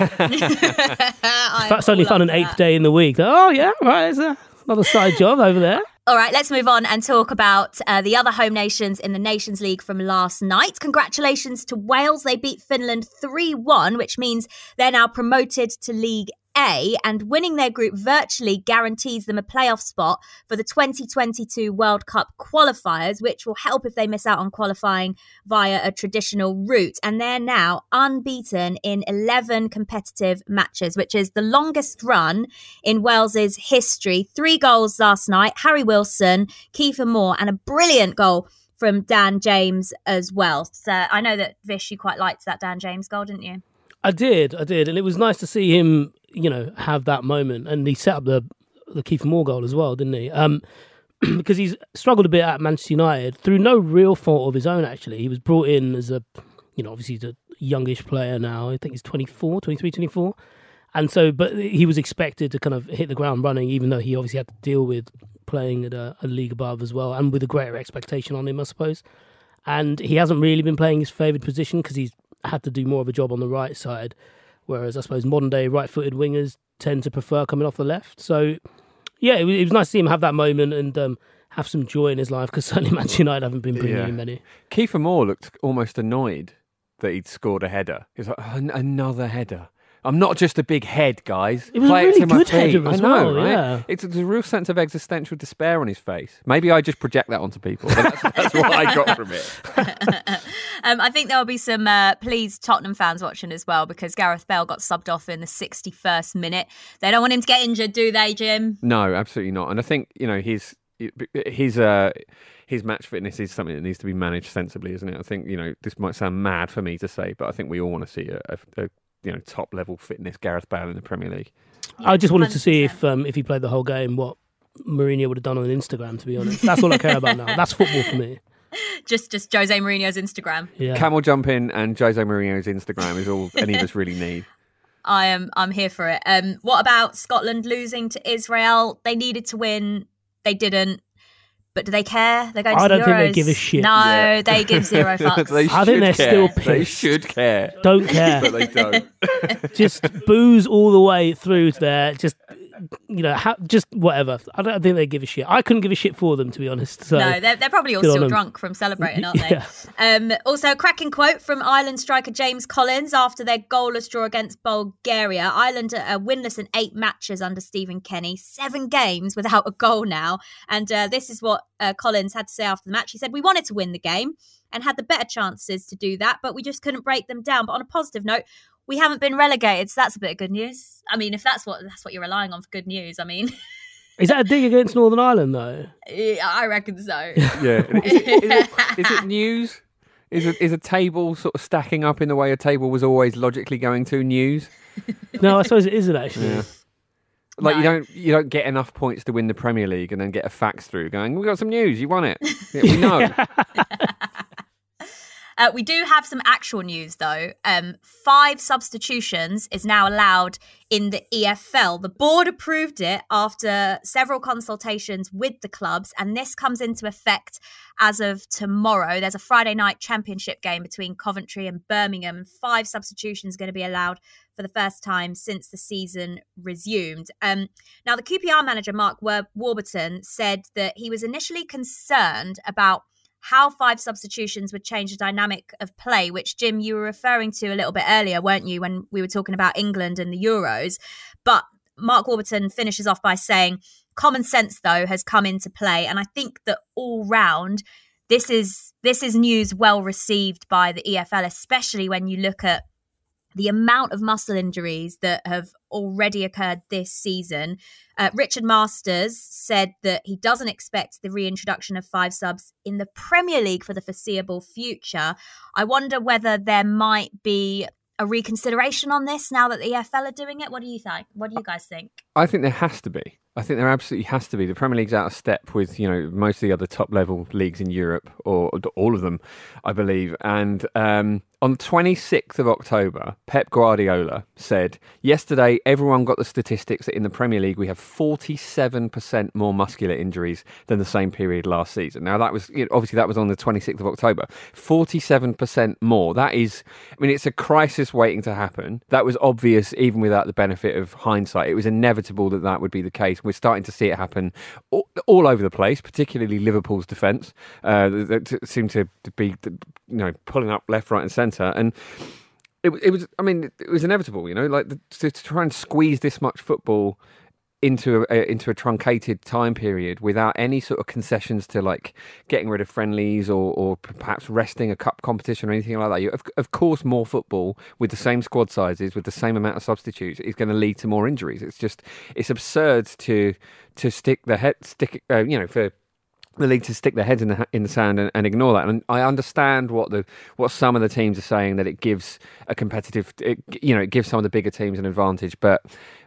I'm It's only all found up an for eighth that. day in the week. Oh yeah, right. It's a, another side job over there. All right, let's move on and talk about uh, the other home nations in the Nations League from last night. Congratulations to Wales. They beat Finland three one, which means they're now promoted to League A, and winning their group virtually guarantees them a playoff spot for the twenty twenty-two World Cup qualifiers, which will help if they miss out on qualifying via a traditional route. And they're now unbeaten in eleven competitive matches, which is the longest run in Wales's history. Three goals last night, Harry Wilson, Kiefer Moore, and a brilliant goal from Dan James as well. So I know that, Vish, you quite liked that Dan James goal, didn't you? I did, I did, and it was nice to see him, you know, have that moment. And he set up the the Kiefer Moore goal as well, didn't he? Um, because he's struggled a bit at Manchester United through no real fault of his own. Actually, he was brought in as a, you know, obviously he's a youngish player now. I think he's twenty-four, twenty-three, twenty-four, and so, but he was expected to kind of hit the ground running, even though he obviously had to deal with playing at a, a league above as well, and with a greater expectation on him, I suppose. And he hasn't really been playing his favoured position because he's had to do more of a job on the right side, whereas I suppose modern day right-footed wingers tend to prefer coming off the left. So yeah, it was, it was nice to see him have that moment and um, have some joy in his life, because certainly Manchester United haven't been bringing Yeah. him many. Kiefer Moore looked almost annoyed that he'd scored a header. He was like, "An- another header. I'm not just a big head, guys. It was a Play really to my good feet." header as I know, well, right? yeah. It's there's a real sense of existential despair on his face. Maybe I just project that onto people, but that's, that's what I got from it. Um, I think there will be some uh, pleased Tottenham fans watching as well, because Gareth Bale got subbed off in the sixty-first minute. They don't want him to get injured, do they, Jim? No, absolutely not. And I think, you know, his his uh, his match fitness is something that needs to be managed sensibly, isn't it? I think, you know, this might sound mad for me to say, but I think we all want to see a, a, a you know top level fitness Gareth Bale in the Premier League. I just wanted to see if um, if he played the whole game, what Mourinho would have done on Instagram, to be honest. That's all I care about now. That's football for me. Just just Jose Mourinho's Instagram. Yeah. Camel jumping and Jose Mourinho's Instagram is all any of us really need. I am I'm here for it. Um, what about Scotland losing to Israel? They needed to win. They didn't. But do they care? They're going to I the don't think they Euros. give a shit. No, Yeah. they give zero fucks. They I think should they're care. still They pissed. should care. Don't care. But they don't. Just booze all the way through there. Just, you know, ha- just whatever. I don't think they give a shit. I couldn't give a shit for them, to be honest. So, no, they're, they're probably all good on still them. drunk from celebrating, aren't they? Yeah. Um, also, a cracking quote from Ireland striker James Collins after their goalless draw against Bulgaria. Ireland are winless in eight matches under Stephen Kenny, seven games without a goal now. And uh, this is what uh, Collins had to say after the match. He said, "We wanted to win the game and had the better chances to do that, but we just couldn't break them down. But on a positive note, we haven't been relegated, so that's a bit of good news. I mean, if that's what that's what you're relying on for good news, I mean, is that a dig against Northern Ireland, though? yeah, I reckon so. Yeah. Is it, is, it, is it news? Is it, is a table sort of stacking up in the way a table was always logically going to news? No, I suppose it isn't, actually. Yeah. Like No. you don't you don't get enough points to win the Premier League and then get a fax through going, "We got some news, you won it." Yeah, we know. Uh, we do have some actual news, though. Um, five substitutions is now allowed in the E F L. The board approved it after several consultations with the clubs, and this comes into effect as of tomorrow. There's a Friday night championship game between Coventry and Birmingham, and five substitutions are going to be allowed for the first time since the season resumed. Um, now, the Q P R manager, Mark Warburton, said that he was initially concerned about how five substitutions would change the dynamic of play, which, Jim, you were referring to a little bit earlier, weren't you, when we were talking about England and the Euros? But Mark Warburton finishes off by saying, common sense, though, has come into play. And I think that all round, this is this is news well received by the E F L, especially when you look at the amount of muscle injuries that have already occurred this season. Uh, Richard Masters said that he doesn't expect the reintroduction of five subs in the Premier League for the foreseeable future. I wonder whether there might be a reconsideration on this now that the E F L are doing it. What do you think? What do you guys think? I think there has to be. I think there absolutely has to be. The Premier League's out of step with, you know, most of the other top level leagues in Europe, or all of them, I believe. And um, on the twenty-sixth of October, Pep Guardiola said, yesterday, everyone got the statistics that in the Premier League, we have forty-seven percent more muscular injuries than the same period last season. Now, that was, you know, obviously, that was on the twenty-sixth of October. forty-seven percent more. That is, I mean, it's a crisis waiting to happen. That was obvious, even without the benefit of hindsight. It was inevitable that that would be the case. We're starting to see it happen all, all over the place, particularly Liverpool's defence. Uh, that seem to be, you know, pulling up left, right, and centre. And it, it was, I mean, it was inevitable. You know, like the, to, to try and squeeze this much football into a, into a truncated time period without any sort of concessions to like getting rid of friendlies or, or perhaps resting a cup competition or anything like that. You, of, of course, more football with the same squad sizes, with the same amount of substitutes, is going to lead to more injuries. It's just, it's absurd to to stick the head, stick, uh, you know, for the league to stick their heads in the in the sand and, and ignore that. And I understand what the what some of the teams are saying, that it gives a competitive, it, you know, it gives some of the bigger teams an advantage, but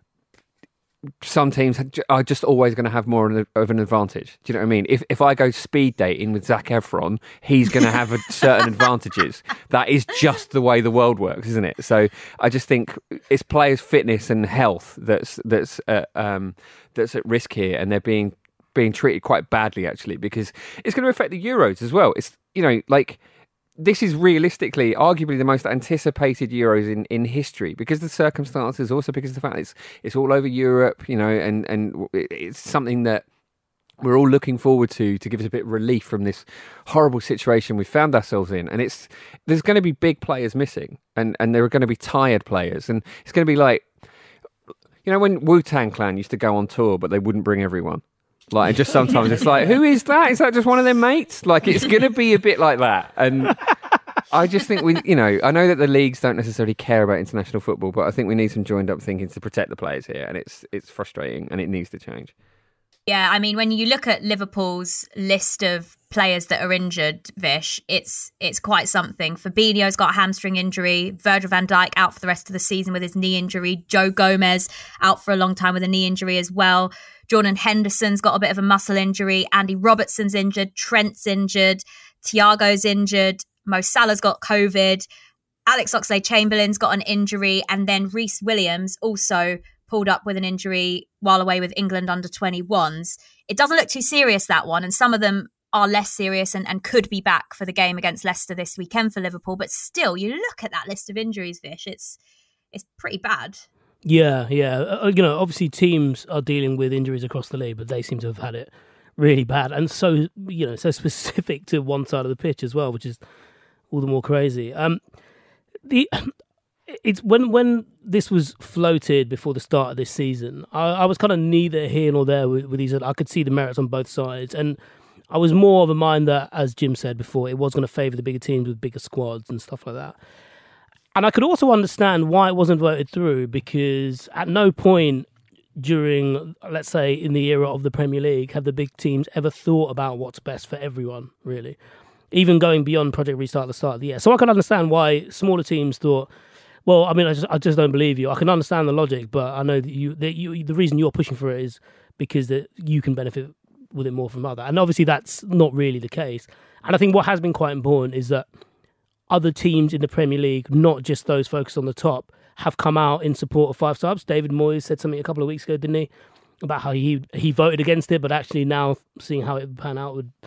some teams are just always going to have more of an advantage. Do you know what I mean? If if I go speed dating with Zac Efron, he's going to have a certain advantages. That is just the way the world works, isn't it? So I just think it's players' fitness and health that's that's uh, um, that's at risk here, and they're being being treated quite badly, actually, because it's going to affect the Euros as well. It's, you know, like, this is realistically, arguably, the most anticipated Euros in, in history, because of the circumstances, also because of the fact it's it's all over Europe, you know, and, and it's something that we're all looking forward to to give us a bit of relief from this horrible situation we found ourselves in. And it's there's going to be big players missing, and, and there are going to be tired players, and it's going to be like, you know, when Wu-Tang Clan used to go on tour, but they wouldn't bring everyone. Like, just sometimes it's like, who is that? Is that just one of their mates? Like, it's going to be a bit like that. And I just think we, you know, I know that the leagues don't necessarily care about international football, but I think we need some joined up thinking to protect the players here. And it's it's frustrating, and it needs to change. Yeah, I mean, when you look at Liverpool's list of players that are injured, Vish, it's it's quite something. Fabinho's got a hamstring injury. Virgil van Dijk out for the rest of the season with his knee injury. Joe Gomez out for a long time with a knee injury as well. Jordan Henderson's got a bit of a muscle injury. Andy Robertson's injured. Trent's injured. Thiago's injured. Mo Salah's got COVID. Alex Oxlade-Chamberlain's got an injury. And then Reece Williams also pulled up with an injury while away with England under twenty-ones. It doesn't look too serious, that one. And some of them are less serious and, and could be back for the game against Leicester this weekend for Liverpool. But still, you look at that list of injuries, Vish, it's it's pretty bad. Yeah, yeah. Uh, you know, obviously teams are dealing with injuries across the league, but they seem to have had it really bad. And so, you know, so specific to one side of the pitch as well, which is all the more crazy. Um, the it's when when this was floated before the start of this season, I, I was kind of neither here nor there with, with these. I could see the merits on both sides, and I was more of a mind that, as Jim said before, it was going to favour the bigger teams with bigger squads and stuff like that. And I could also understand why it wasn't voted through, because at no point during, let's say, in the era of the Premier League, have the big teams ever thought about what's best for everyone, really. Even going beyond Project Restart at the start of the year. So I can understand why smaller teams thought, well, I mean, I just I just don't believe you. I can understand the logic, but I know that you that you the reason you're pushing for it is because that you can benefit with it more from other. And obviously that's not really the case. And I think what has been quite important is that other teams in the Premier League, not just those focused on the top, have come out in support of five subs. David Moyes said something a couple of weeks ago, didn't he, about how he he voted against it, but actually now seeing how it would pan out would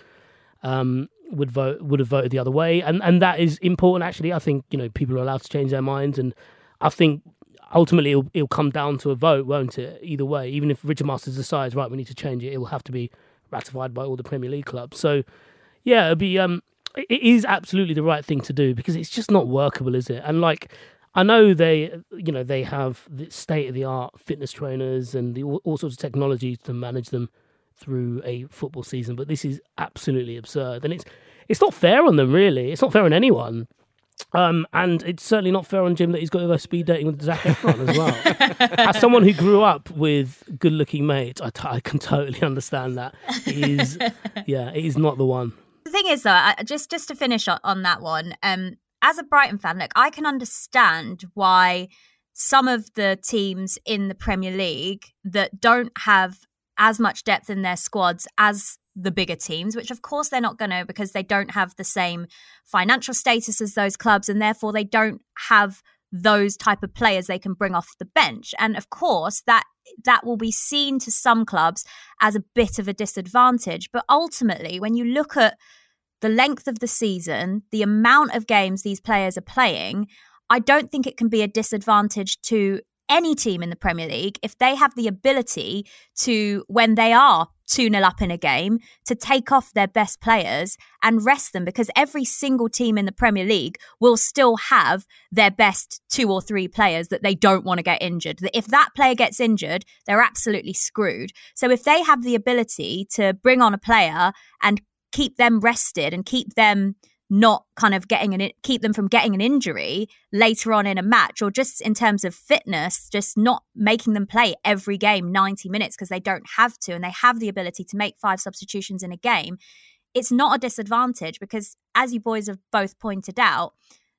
um, would vote would have voted the other way, and and that is important. Actually, I think you know people are allowed to change their minds, and I think ultimately it'll, it'll come down to a vote, won't it? Either way, even if Richard Masters decides right, we need to change it, it will have to be ratified by all the Premier League clubs. So yeah, it'll be um, it is absolutely the right thing to do because it's just not workable, is it? And like. I know they, you know, they have the state-of-the-art fitness trainers and the, all, all sorts of technology to manage them through a football season, but this is absolutely absurd, and it's it's not fair on them, really. It's not fair on anyone, um, and it's certainly not fair on Jim that he's got to go speed dating with Zac Efron as well. As someone who grew up with good-looking mates, I, t- I can totally understand that. It is, yeah, it is not the one. The thing is, though, I, just just to finish on, on that one. Um, As a Brighton fan, look, I can understand why some of the teams in the Premier League that don't have as much depth in their squads as the bigger teams, which of course they're not going to because they don't have the same financial status as those clubs and therefore they don't have those type of players they can bring off the bench. And of course that that will be seen to some clubs as a bit of a disadvantage. But ultimately, when you look at the length of the season, the amount of games these players are playing, I don't think it can be a disadvantage to any team in the Premier League if they have the ability to, when they are two nil up in a game, to take off their best players and rest them, because every single team in the Premier League will still have their best two or three players that they don't want to get injured. If that player gets injured, they're absolutely screwed. So if they have the ability to bring on a player and keep them rested and keep them not kind of getting an keep them from getting an injury later on in a match, or just in terms of fitness, just not making them play every game ninety minutes because they don't have to, and they have the ability to make five substitutions in a game, it's not a disadvantage because, as you boys have both pointed out,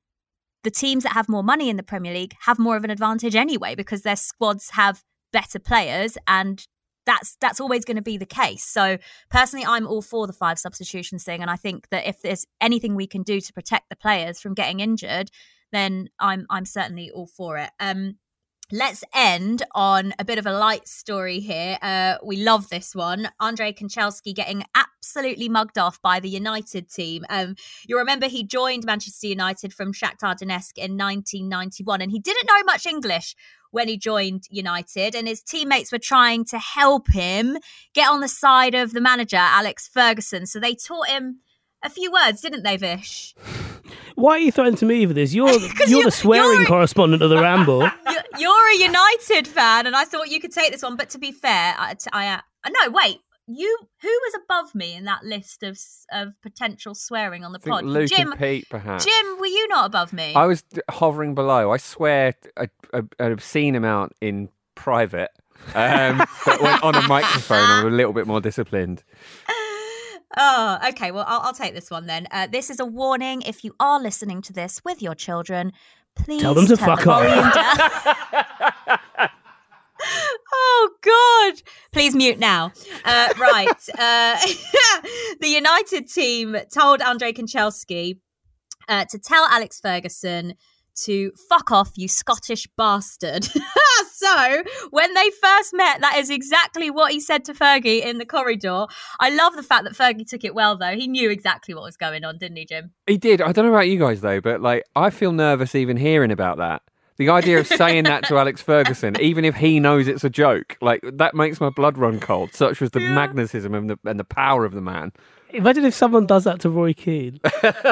the teams that have more money in the Premier League have more of an advantage anyway because their squads have better players, and That's that's always going to be the case. So personally, I'm all for the five substitutions thing. And I think that if there's anything we can do to protect the players from getting injured, then I'm I'm certainly all for it. Um, let's end on a bit of a light story here. Uh, we love this one. Andrei Kanchelski getting absolutely mugged off by the United team. Um, you remember he joined Manchester United from Shakhtar Donetsk in nineteen ninety-one, and he didn't know much English when he joined United, and his teammates were trying to help him get on the side of the manager, Alex Ferguson. So they taught him a few words, didn't they, Vish? Why are you threatening to me for this? You're you're, you're the swearing you're, correspondent of the Ramble. You're, you're a United fan, and I thought you could take this one. But to be fair, I, I, I no, wait. You who was above me in that list of of potential swearing on the I think pod? Luke Jim, and Pete, perhaps. Jim, were you not above me? I was hovering below. I swear a, a, an obscene amount in private, um, but when on a microphone, I'm a little bit more disciplined. Oh, okay. Well, I'll, I'll take this one then. Uh, this is a warning. If you are listening to this with your children, please tell them to turn fuck the off. volume down. Oh, God. Please mute now. Uh, right. Uh, the United team told Andrei Kanchelski uh, to tell Alex Ferguson to fuck off, you Scottish bastard. So, when they first met, that is exactly what he said to Fergie in the corridor. I love the fact that Fergie took it well, though. He knew exactly what was going on, didn't he, Jim? He did. I don't know about you guys, though, but like, I feel nervous even hearing about that. The idea of saying that to Alex Ferguson, even if he knows it's a joke, like that makes my blood run cold. Such was the yeah. magnetism and the, and the power of the man. Imagine if someone does that to Roy Keane.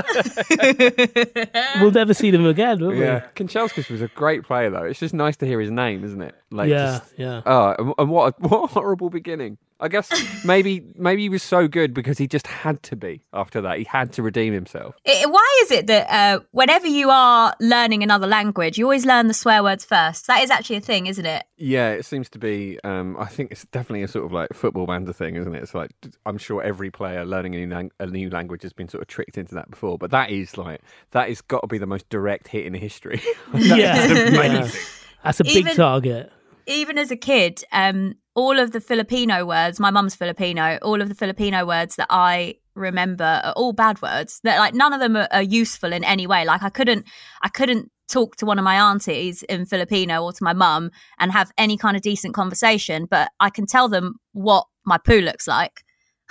We'll never see them again, will we? Yeah, Kanchelskis was a great player, though. It's just nice to hear his name, isn't it? Like, yeah, just, yeah. Oh, and, and what a, what a horrible beginning. I guess maybe maybe he was so good because he just had to be after that. He had to redeem himself. It, why is it that uh, whenever you are learning another language, you always learn the swear words first? That is actually a thing, isn't it? Yeah, it seems to be. Um, I think it's definitely a sort of like football banter thing, isn't it? It's like, I'm sure every player learning a new, lang- a new language has been sort of tricked into that before. But that is like, that has got to be the most direct hit in history. Yeah. yeah. That's a big Even- target. Even as a kid, um, all of the Filipino words, my mum's Filipino, all of the Filipino words that I remember are all bad words. That like none of them are, are useful in any way. Like I couldn't, I couldn't talk to one of my aunties in Filipino or to my mum and have any kind of decent conversation, but I can tell them what my poo looks like.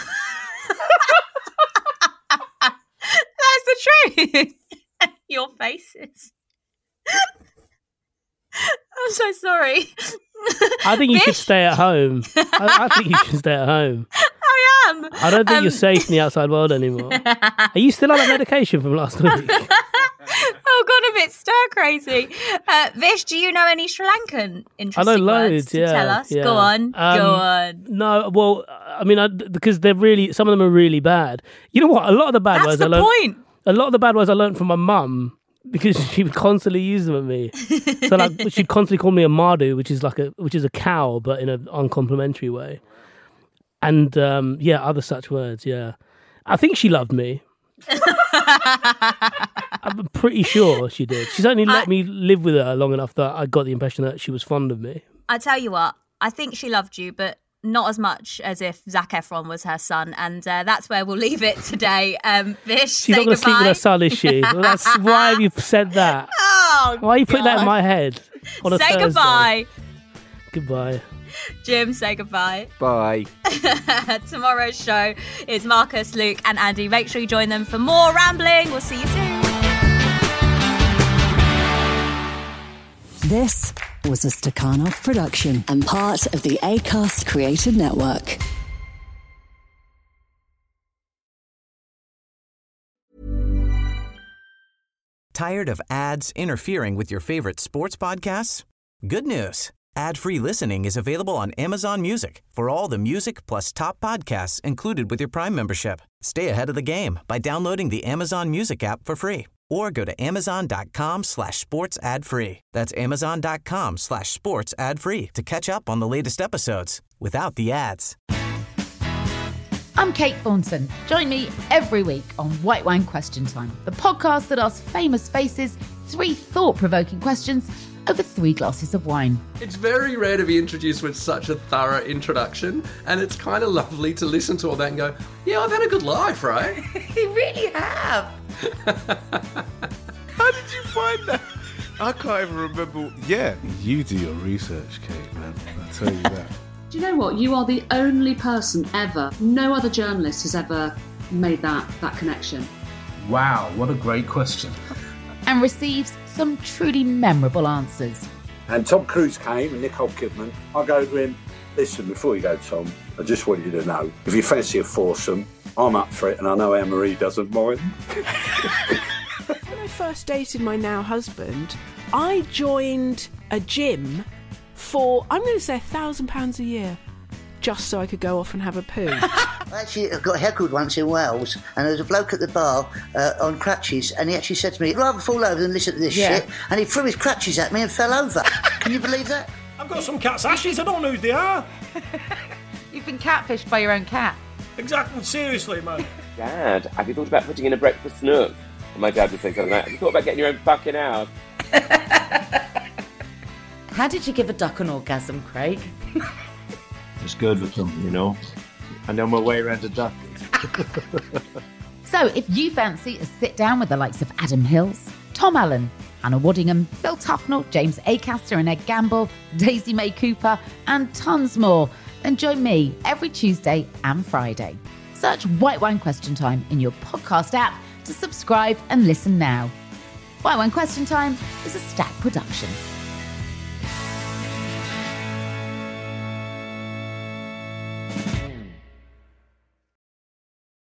That's the truth. Your faces. I'm so sorry. I think you should stay at home. I, I think you should stay at home. I am. I don't think Um, you're safe in the outside world anymore. Are you still on that medication from last week? Oh God, I'm a bit stir crazy. Uh, Vish, do you know any Sri Lankan I interesting know words loads. to Yeah, tell us? yeah. Go on, Um, go on. No, well, I mean, I, because they're really some of them are really bad. You know what? A lot of the bad That's words the I learned. point. A lot of the bad words I learned from my mum because she would constantly use them at me. So like she'd constantly call me a mardu, which is like a which is a cow, but in an uncomplimentary way. And um, yeah, other such words. Yeah, I think she loved me. I'm pretty sure she did. She's only let I- me live with her long enough that I got the impression that she was fond of me. I tell you what, I think she loved you, but not as much as if Zac Efron was her son, and uh, that's where we'll leave it today. Um, Vish, She's say not going to sleep with goodbye. her son, is she? Well, that's why have you said that? Oh, Why are you putting that in God. my head on a Say Thursday? goodbye. Goodbye. Jim, say goodbye. Bye. Tomorrow's show is Marcus, Luke, and Andy. Make sure you join them for more rambling. We'll see you soon. This was a Stakhanov production and part of the Acast Creator Network. Tired of ads interfering with your favorite sports podcasts? Good news. Ad-free listening is available on Amazon Music for all the music plus top podcasts included with your Prime membership. Stay ahead of the game by downloading the Amazon Music app for free or go to amazon.com slash sports ad free. That's amazon.com slash sports ad free to catch up on the latest episodes without the ads. I'm Kate Thornton. Join me every week on White Wine Question Time, the podcast that asks famous faces three thought-provoking questions over three glasses of wine. It's very rare to be introduced with such a thorough introduction, and it's kind of lovely to listen to all that and go, yeah, I've had a good life, right? You really have. How did you find that? I can't even remember. Yeah, you do your research, Kate, man. I'll tell you that. Do you know what? You are the only person ever, no other journalist has ever made that, that connection. Wow, what a great question. And receives some truly memorable answers. And Tom Cruise came and Nicole Kidman. I go to him, listen, before you go, Tom, I just want you to know, if you fancy a foursome, I'm up for it and I know Anne-Marie doesn't mind. When I first dated my now husband, I joined a gym for, I'm going to say, a thousand pounds a year, just so I could go off and have a poo. Actually, I got heckled once in Wales, and there was a bloke at the bar uh, on crutches, and he actually said to me, I'd rather fall over than listen to this Yeah. shit, and he threw his crutches at me and fell over. Can you believe that? I've got some cat's ashes, I don't know who they are. You've been catfished by your own cat. Exactly, seriously, man. Dad, have you thought about putting in a breakfast nook? And my dad would say something like, have you thought about getting your own fucking house? How did you give a duck an orgasm, Craig? It's good with them, you know. I know my way around a duck. So, if you fancy a sit down with the likes of Adam Hills, Tom Allen, Hannah Waddingham, Phil Tufnell, James Acaster and Ed Gamble, Daisy May Cooper, and tons more, then join me every Tuesday and Friday. Search White Wine Question Time in your podcast app to subscribe and listen now. White Wine Question Time is a Stack production.